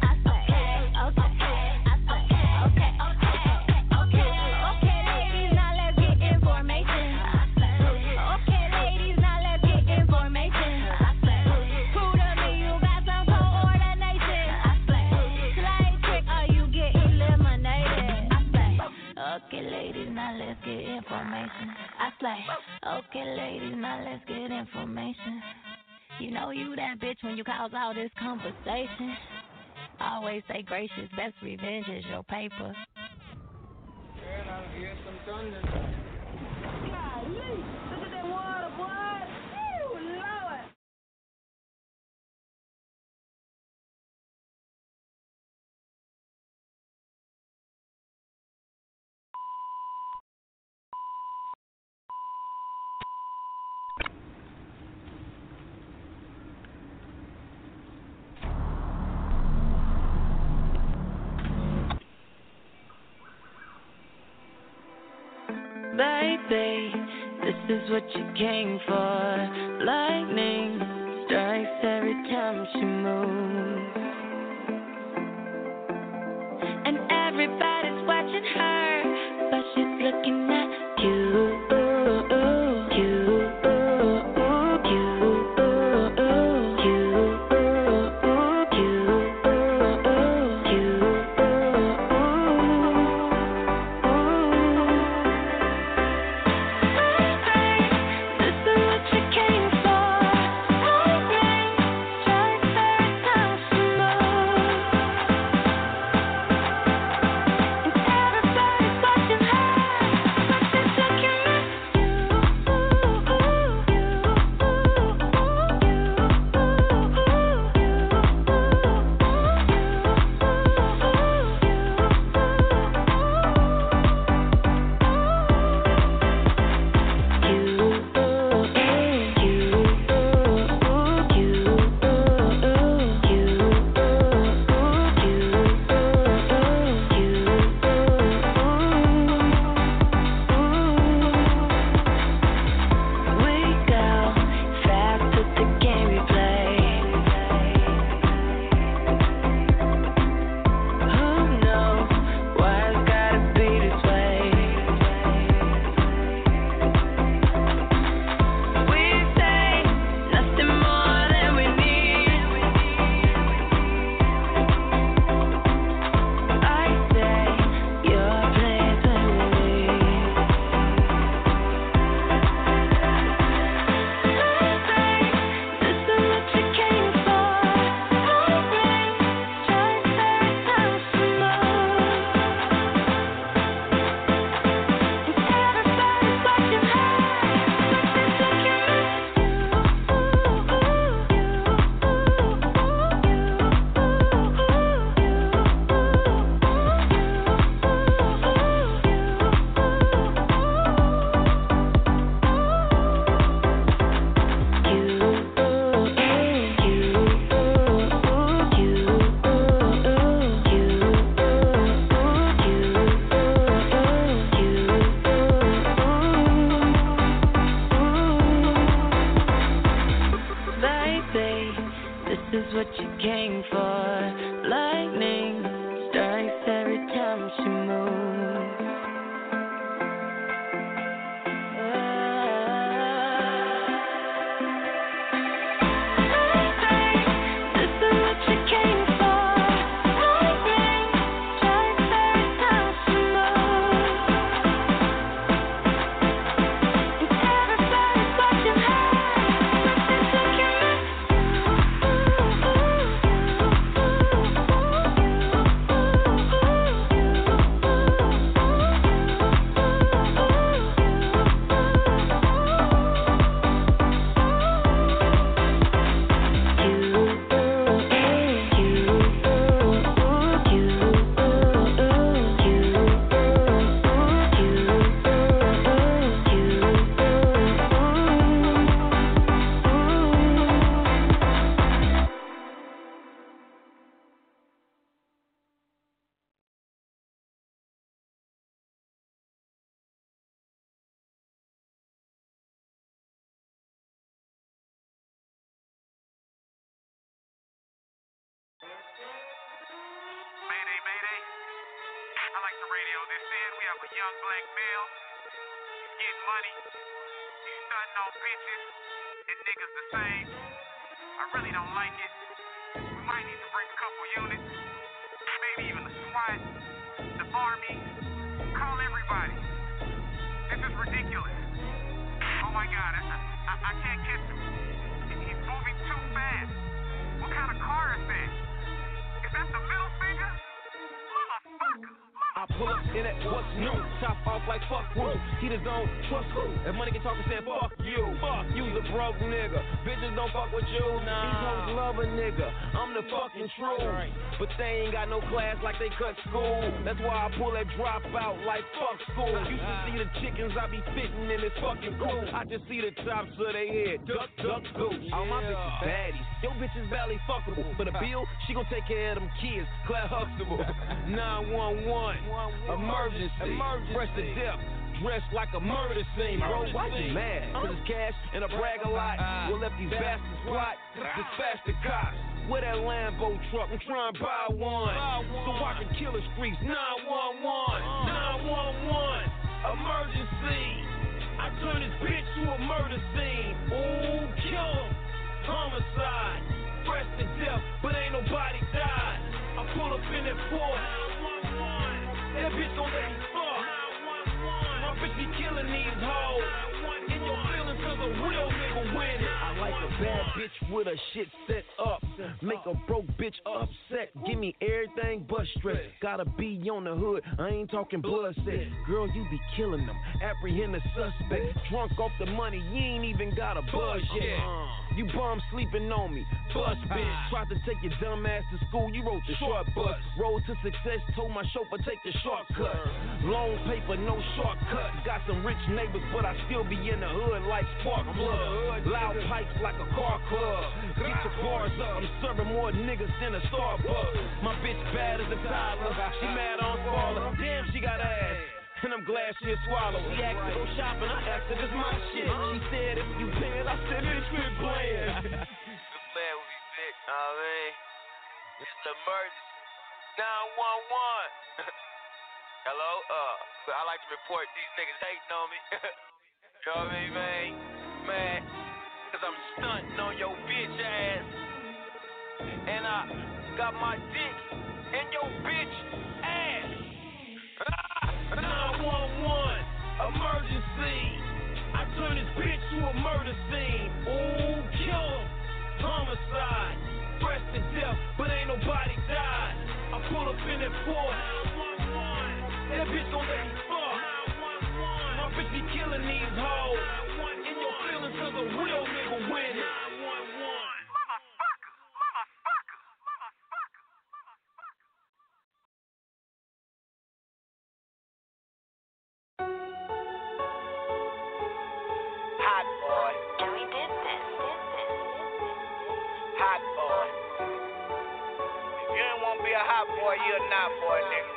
Okay, ladies, now let's get information. Okay, ladies, now let's get information. Prove to me you got some coordination. Slide trick or you get eliminated. Okay, ladies, now let's get information. I slay. Okay, ladies, now let's get information. You know you that bitch when you cause all this conversation. Always say gracious, best revenge is your paper. And I'll hear some thunder. Golly, look at that water, boy. Woo, Lord. Baby, this is what you came for. Lightning strikes every time she moves, and everybody's watching her, but she's looking at you. Everybody like the radio. This is, we have a young black male. He's getting money. He's stunting on bitches and niggas the same. I really don't like it. We might need to bring a couple units. Maybe even the SWAT, the Army. Call everybody. This is ridiculous. Oh my God, I can't catch him. He's moving too fast. What kind of car is that? Is that the middle finger? Motherfucker. I pull up in that what's new, top off like fuck who. He just don't trust who. If money get talking, saying fuck you. Fuck you's a broke nigga. Bitches don't fuck with you. Nah. These hoes love a nigga. I'm the fucking truth. But they ain't got no class like they cut school. That's why I pull that drop out like fuck school. Used to see the chickens I be fitting in this fucking cool. I just see the tops of their head. Duck, duck, goose. All my bitches baddies. Yo bitches barely fuckable. For the bill, she gon' take care of them kids. Claire Huxtable. 911. Emergency. Press the death. Dressed like a murder scene. Bro, why you mad? Cause it's cash and a brag a lot. We'll let these bastards plot. Dispatch the cops. Where that Lambo truck? I'm trying to buy one. So I can kill the streets. 911. 911. Emergency. I turn this bitch to a murder scene. Ooh, kill him. Homicide. Press the death, but ain't nobody died. I pull up in that Ford. That bitch gon' let me fuck. My bitch be killing these hoes. In your feelings cause a real nigga win. I like a bad bitch with a shit set up. Make a broke bitch upset. Give me everything but stress. Gotta be on the hood, I ain't talking bloodset. Girl, you be killing them. Apprehend the suspect. Drunk off the money, you ain't even got a buzz yet. You bum sleeping on me, bus bitch. Tried to take your dumb ass to school, you wrote the short bus. Road to success, told my chauffeur take the shortcut. Long paper, no shortcut. Got some rich neighbors, but I still be in the hood like spark plug. Loud pipes like a car club. Get your bars up, I'm serving more niggas than a Starbucks. My bitch bad as a toddler, she mad on Squaller. Damn, she got ass. And I'm glad she'll swallow. She asked to go shopping, I asked her, this my shit. She said, if you pay it, I said, bitch, quit playing. This man will be big, know what I mean? It's emergency. 911. Hello? I like to report these niggas hating on me. You know what I mean, man? Man, cause I'm stunting on your bitch ass. And I got my dick in your bitch ass. 911, emergency. I turn this bitch to a murder scene. Ooh, kill him. Homicide. Press the death, but ain't nobody died. I pull up in that Ford. That bitch gon' let me fuck. My bitch be killing these hoes. In your feelings cause a real nigga win. 911. Hot boy. And we did this. Hot boy. If you ain't wanna be a hot boy, you're a not boy, nigga.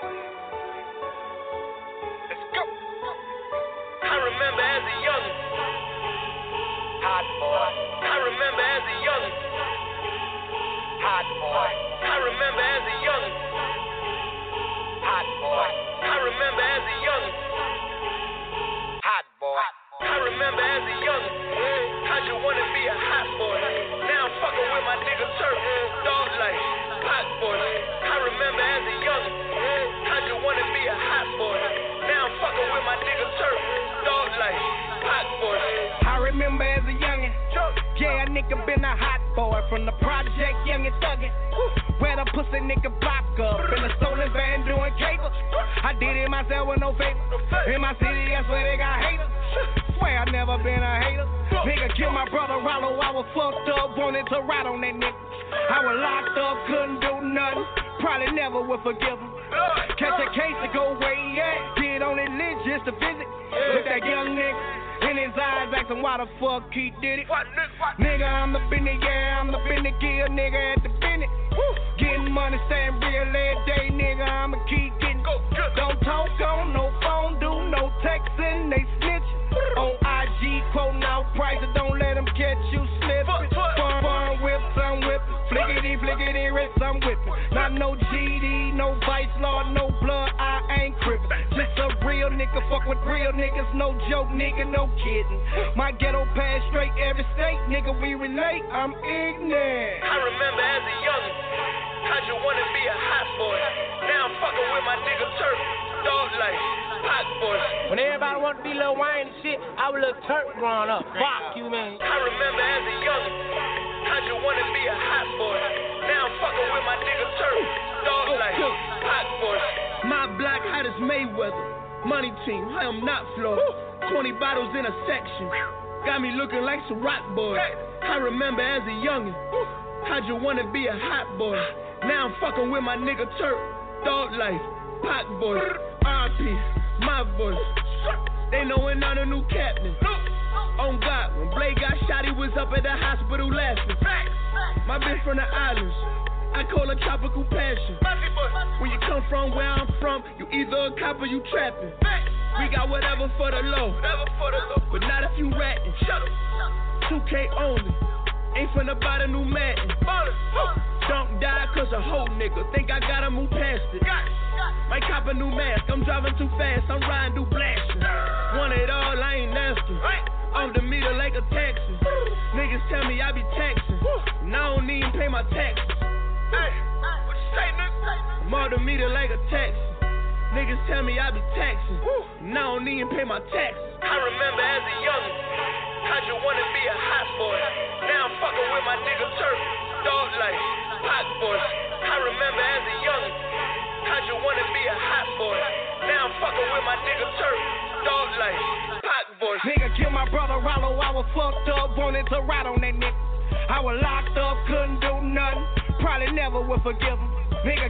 Let's go. I remember as a youngin'. Hot boy. I remember as a youngin'. Hot boy. I remember as a youngin'. Hot boy. I remember as a youngin'. Hot boy. I remember as a youngin', I just wanna be a hot boy. Now I'm fucking with my nigga Turk, dog life, hot boy. I remember as a youngin', I just wanna be a hot boy. Now I'm fucking with my nigga Turk, dog life, hot boy. I remember as a youngin', yeah, a nigga been a hot boy. From the project, young and thuggin', where the pussy nigga block up. In a stolen van doing capers, I did it myself with no favor. In my city, that's where they got haters. Swear I never been a hater. Nigga killed my brother Rollo, I was fucked up, wanted to ride on that nigga. I was locked up, couldn't do nothing, probably never would forgive him. Catch a case to go where he at, get on his list just to visit. Look that young nigga in his eyes, asking why the fuck he did it. Nigga, I'm the Benny, yeah, I'm the Benny Gill, nigga at the Benny. Getting money, staying real every day, nigga, I'ma keep getting. Don't talk on no phone, do no texting, they snitch. On IG, quoting out prices, don't let them catch you slipping. Fun whips, I'm whipping. Flickety, wrist, I'm whipping. Not no GD, no vice lord, no blood, I ain't nigga fuck with real niggas, no joke, nigga, no kidding. My ghetto pass straight every state, nigga, we relate, I'm ignorant. I remember as a youngin', how'd you wanna be a hot boy? Now I'm fucking with my nigga Turk, dog life, hot boy. When everybody wanted to be Lil Wayne and shit, I was Lil Turk growing up. Fuck you, man. I remember as a youngin', how'd you wanna be a hot boy? Now I'm fucking with my nigga Turk, dog life, hot boy. My block hot as Mayweather, money team, I am not Floyd. 20 bottles in a section, got me looking like some rock boy. I remember as a youngin', how'd you wanna be a hot boy? Now I'm fucking with my nigga Turk, dog life, pot boy, RP, my voice. They knowin' I'm the new captain. On God, when Blade got shot, he was up at the hospital laughing. My bitch from the islands, I call her tropical passion. When you come from where I'm from, you either a cop or you trapping. We got whatever for the low, but not if you ratting. 2K only, ain't finna buy the new Madden. Don't die cause a whole nigga think I gotta move past it. Might cop a new mask, I'm driving too fast, I'm riding through blasting. Want it all, I ain't asking. On the meter like a taxi. Niggas tell me I be taxing, and I don't even pay my taxes. I'm on the meter like a taxi. Niggas tell me I be taxing, and I don't even pay my taxes. I remember as a youngin', how'd you wanna be a hot boy? Now I'm fucking with my nigga Turk, dog life, hot boy. I remember as a youngin', how'd you wanna be a hot boy? Now I'm fucking with my nigga Turk, dog life, hot boy. Nigga killed my brother Rollo, I was fucked up, wanted to ride on that nigga. I was locked up, couldn't do nothing, probably never would forgive him. Nigga.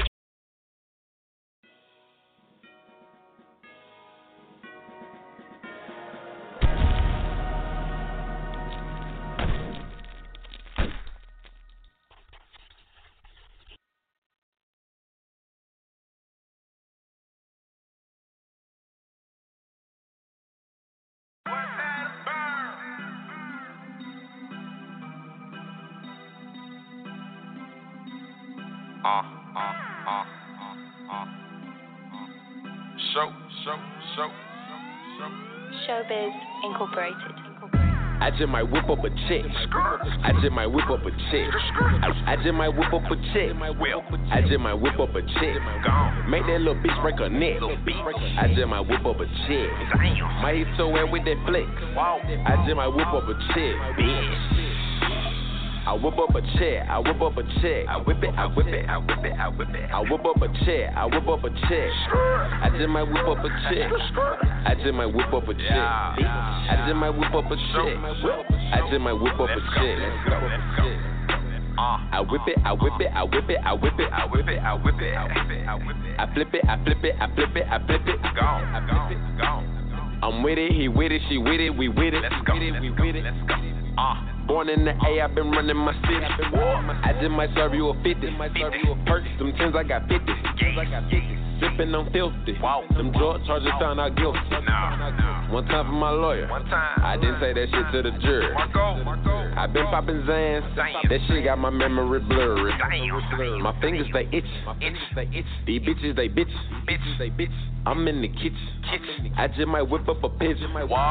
Showbiz Incorporated. I just might whip up a chick. I just might whip up a chick. I just might whip up a chick. I just might whip up a chick. Make that little bitch break her neck. I just might whip up a chick. Might hit so wet with that flick. I just might whip up a chick, bitch. I whip up a chair, I whip up a chair, I whip it, I whip it, I whip it, I whip it. I whip up a chair, I whip up a chair. I just might whip up a chair. I just might whip up a chair. I just might whip up a chair. I just might whip up a chair. Let's go. I whip it, I whip it, I whip it, I whip it, I whip it, I whip it, I whip it, I whip it. I flip it, I flip it, I flip it, I flip it. Gone, I flip it, gone. I'm with it, he with it, she with it, we with it. Let's go, we with it. Let's go. Born in the A, I've been running my city. I just might serve you a 50. Perks, them 10s, I got 50. Sippin' on filthy. Them drug charges found out guilty. One time for my lawyer. I didn't say that shit to the jury. I been poppin' Zans. That shit got my memory blurry. My fingers, they itch. These bitches, they bitches. I'm in the kitchen. I just might whip up a pigeon.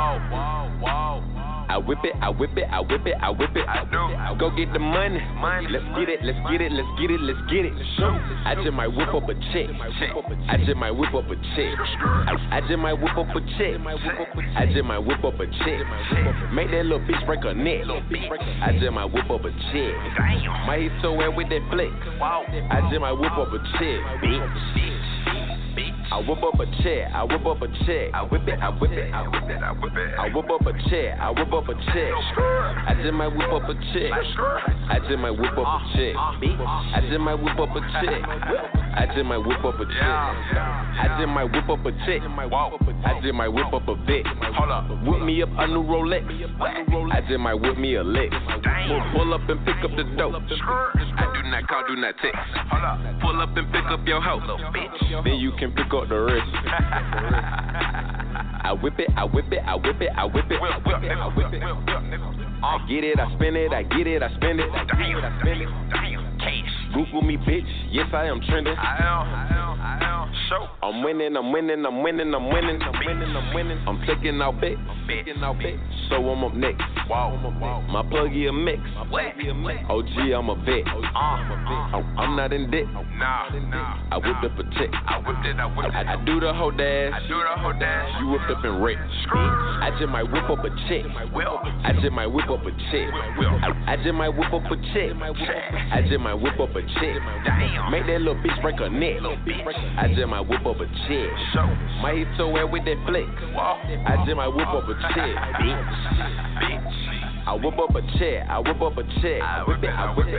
I whip it, I whip it, I whip it, I whip it. Go get the money. Let's get it, let's get it, let's get it, let's get it. I just might whip up a check. I just might whip up a check. I just might whip up a check. I just might whip up a check. Make that little bitch break her neck. I just might whip up a check. Might hit so wet with that flick. I just might whip up a check, bitch. I whip up a chair, I whip up a chair. I whip it, I whip it, I whip it, I whip it. I whip up a chair, I whip up a chair. I just might whip up a chair. I just might whip up a chair. I just might whip up a chair. I just might whip up a chair. I just might whip up a check. I just might whip up a Vic. Hold up, whip me up a new Rolex. I just might whip me a lick. Pull up and pick up the dope. I do not call, do not text. Pull up and pick up your hoe, then you can pick up the rest. I whip it, I whip it, I whip it, I whip it, I whip it, I whip it. I get it, I spin it, I get it, I spend it. Google me, bitch. Yes, I am trending. I am. I'm winning. I'm flicking out big. So I'm up next. My pluggy a mix. OG, I'm a vet. I'm not in debt. I whipped up a chick. I do the whole dash. You whipped up in wreck. I just might whip up a chick. I just might whip up a chick. I just might whip up a chick. I just might whip up a chick. Make that little bitch break her neck. I just might whip up a chick. Might hit your ass with that flick. I just might whip up a chick. I whip up a chick. I whip up a chick. I whip up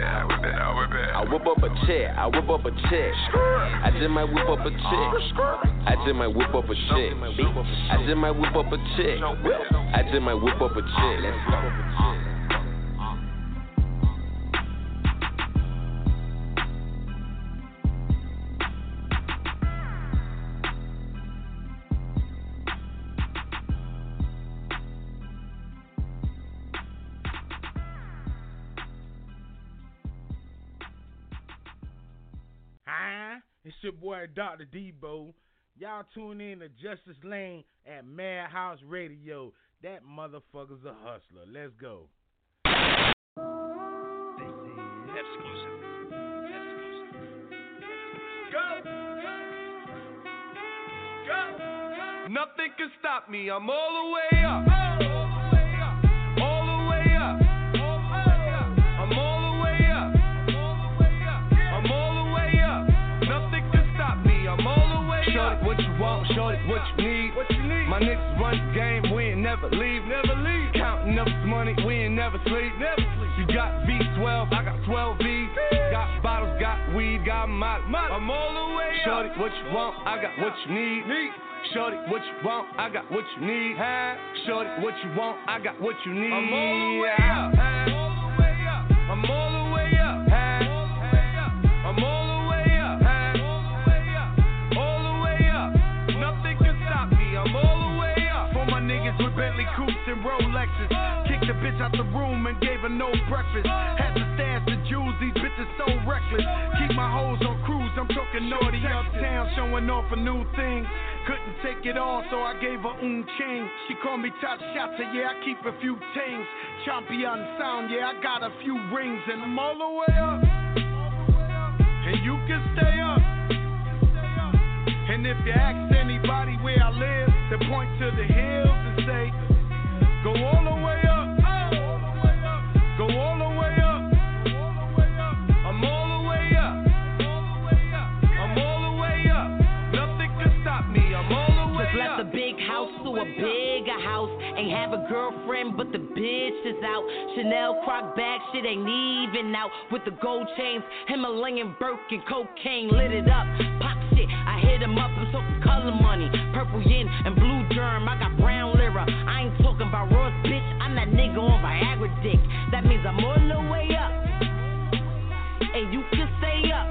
a chick. I just might whip up a chick. I just might whip up a chick. I just might whip up a chick. I just might whip up a chick. Let's go. It's your boy Dr. Debo. Y'all tune in to Justice Lane at Madhouse Radio. That motherfucker's a hustler. Let's go. Exclusive. Go. Nothing can stop me. I'm all the way up. Shorty, what you need? My niggas run the game, we ain't never leave. Counting up this money, we ain't never sleep. You got V12, I got 12 V. Got bottles, got weed, got my. I'm all the way up. Shorty, what you want? I got what you need. Shorty, what you want? I got what you need. Shorty, what you want? I got what you need. I'm all the way up. I'm all the way up. I'm all the way up. All the way up. Nothing can stop me. I'm all the way up. For my niggas with Bentley coupes and Rolexes, kicked the bitch out the room and gave her no breakfast. Had to stash the jewels. These bitches so reckless. Keep my hoes on cruise. I'm talking naughty uptown, showing off a new thing. Couldn't take it all, so I gave her chain. She called me Top Shotter, yeah, I keep a few tings. Champion sound, yeah, I got a few rings. And I'm all the way up. And you can stay up. And if you ask anybody where I live, they point to the hills and say, go all the way up. Go all the way up. I'm all the way up. I'm all the way up. Nothing can stop me. I'm all the way up. Just left a big house to a bigger house. Ain't have a girlfriend, but the bitch is out. Chanel croc bag, shit ain't even out. With the gold chains, Himalayan Birkin, cocaine lit it up. Pop shit, I hit him up, I'm talking color money. Purple yin and blue germ, I got brown lira. I ain't talking about Ross, bitch, I'm that nigga on Viagra dick. That means I'm all the way up. And you can stay up.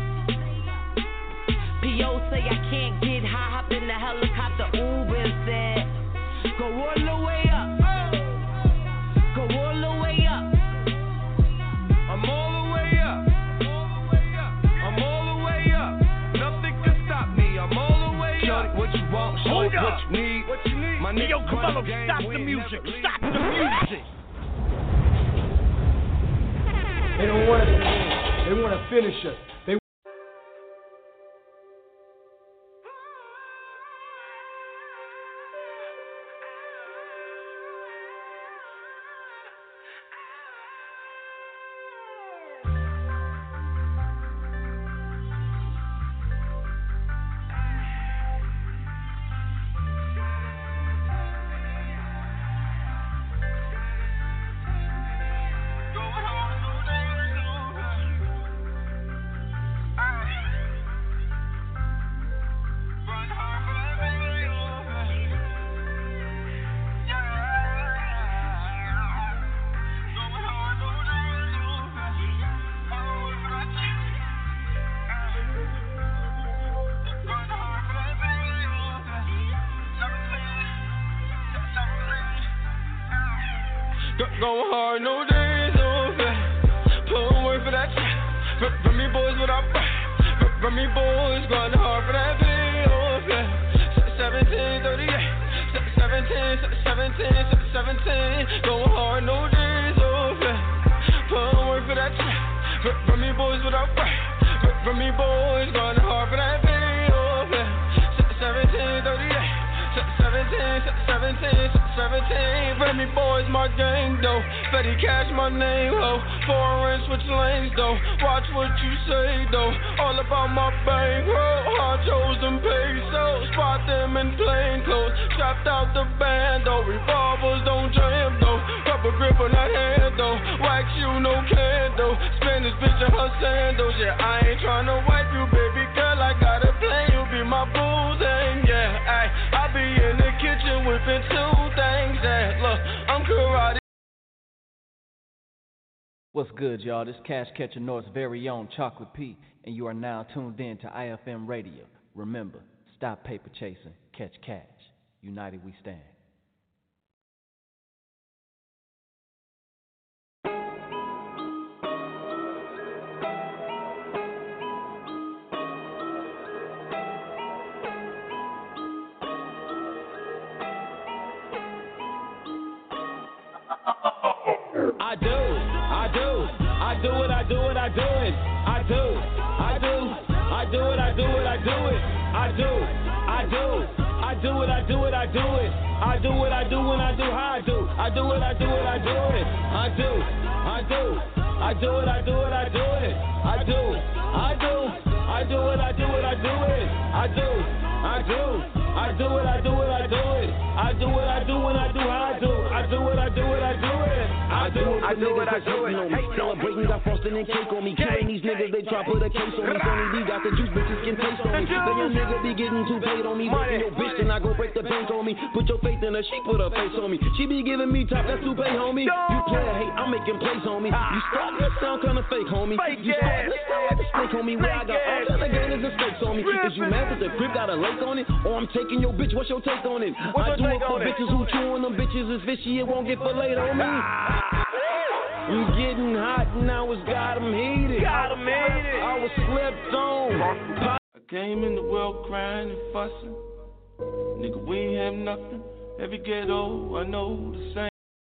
P.O. say I can't get high, hop in the helicopter, Uber instead. Go all the way up. Go all the way up. I'm all the way up. I'm all the way up. Nothing can stop me. I'm all the way up. Shorty, what you want? Shorty, what you need? My nigga, yo, Cabello, stop the music. Stop the music. They don't want us to win. They want to finish us. Going hard, no days over. Putting work for that. From me boys, what I'm. From me boys, going hard for that. 17, going hard, no days off. Put work for that trap. From me boys without break. From me boys going hard for that pay off. 17, 38. 17, Remy boys, my gang, though. Fetty Cash, my name, ho. Foreign, switch lanes, though. Watch what you say, though. All about my bankroll. Honchos and pesos. Spot them in plain clothes. Trapped out the band, though. Revolvers don't jam, though. Rubber grip on her hand, though. Wax you, no candle. Spanish bitch in her sandals. Yeah, I ain't tryna wipe you, baby girl. I got a plan. You be my booze, and yeah, I be in the kitchen whipping two things. Yeah, look, I'm karate. What's good, y'all? This Cash Catcher North's very own Chocolate P, and you are now tuned in to IFM Radio. Remember, stop paper chasing, catch cash. United we stand. Celebrating, got frosting and cake on me. Killing these niggas, they try put a case on me. Sonny B got the juice, bitches can taste on me. Then your nigga be getting too paid on me. Breaking your bitch, then I go break the bank on me. Put your faith in her, she put her face on me. She be giving me top, that's too pay, homie. You player hate, I'm making plays, homie. You starting to sound kinda fake, homie. You starting to sound like a snake, homie. Where I got all kind of gainers and stakes on me. Is you mad that the grip got a lake on it? Or I'm taking your bitch, what's your take on it? I do it for bitches who chewing them bitches is fishy, it won't get filleted on me. I'm getting hot and I was got 'em heated. I was slept on. I came in the world crying and fussing. Nigga, we ain't have nothing. Every ghetto, I know the same.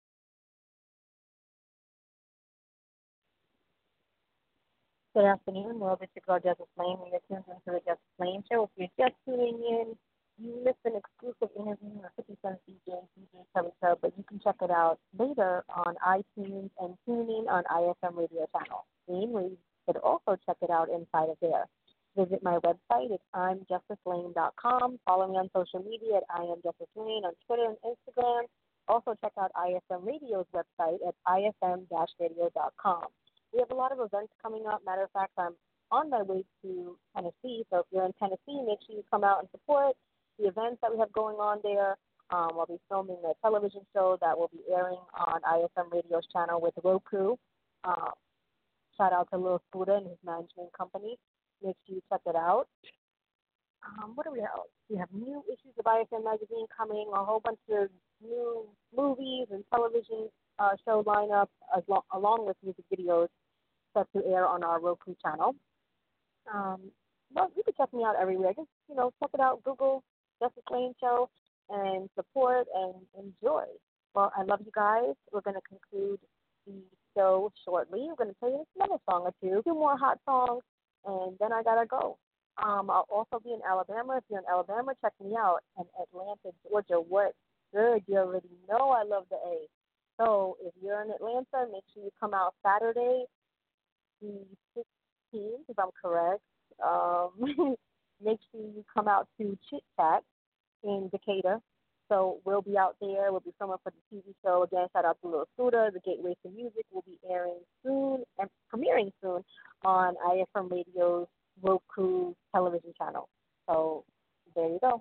Good afternoon. Well, this is your girl, Justice Lane, and you're tuned into the Justice Lane Show. If you're just tuning in, you missed an exclusive interview with 50 Cent DJ Kelly Tub, but you can check it out later on iTunes and tuning on IFM Radio channel. Meanwhile, you could also check it out inside of there. Visit my website. It's I'mJusticeLane.com. Follow me on social media at I'mJusticeLane on Twitter and Instagram. Also check out IFM Radio's website at ifm-radio.com. We have a lot of events coming up. Matter of fact, I'm on my way to Tennessee, so if you're in Tennessee, make sure you come out and support the events that we have going on there. I'll be filming a television show that will be airing on IFM Radio's channel with Roku. Shout out to Lil Scooter and his management company. Make sure you check it out. What do we have? We have new issues of IFM Magazine coming, a whole bunch of new movies and television show lineup, along with music videos set to air on our Roku channel. Well, you can check me out everywhere. Just, check it out. Google Justice Lane Show and support and enjoy. Well, I love you guys. We're going to conclude the show shortly. We're going to play another song or two more hot songs, and then I got to go. I'll also be in Alabama. If you're in Alabama, check me out. And Atlanta, Georgia, what good. You already know I love the A. So if you're in Atlanta, make sure you come out Saturday, the 16th, if I'm correct. Make sure you come out to Chit Chat in Decatur. So we'll be out there. We'll be filming for the TV show. Again, shout out to Lil Scooter. The Gateway to Music will be airing soon and premiering soon on IFM Radio's Roku television channel. So there you go.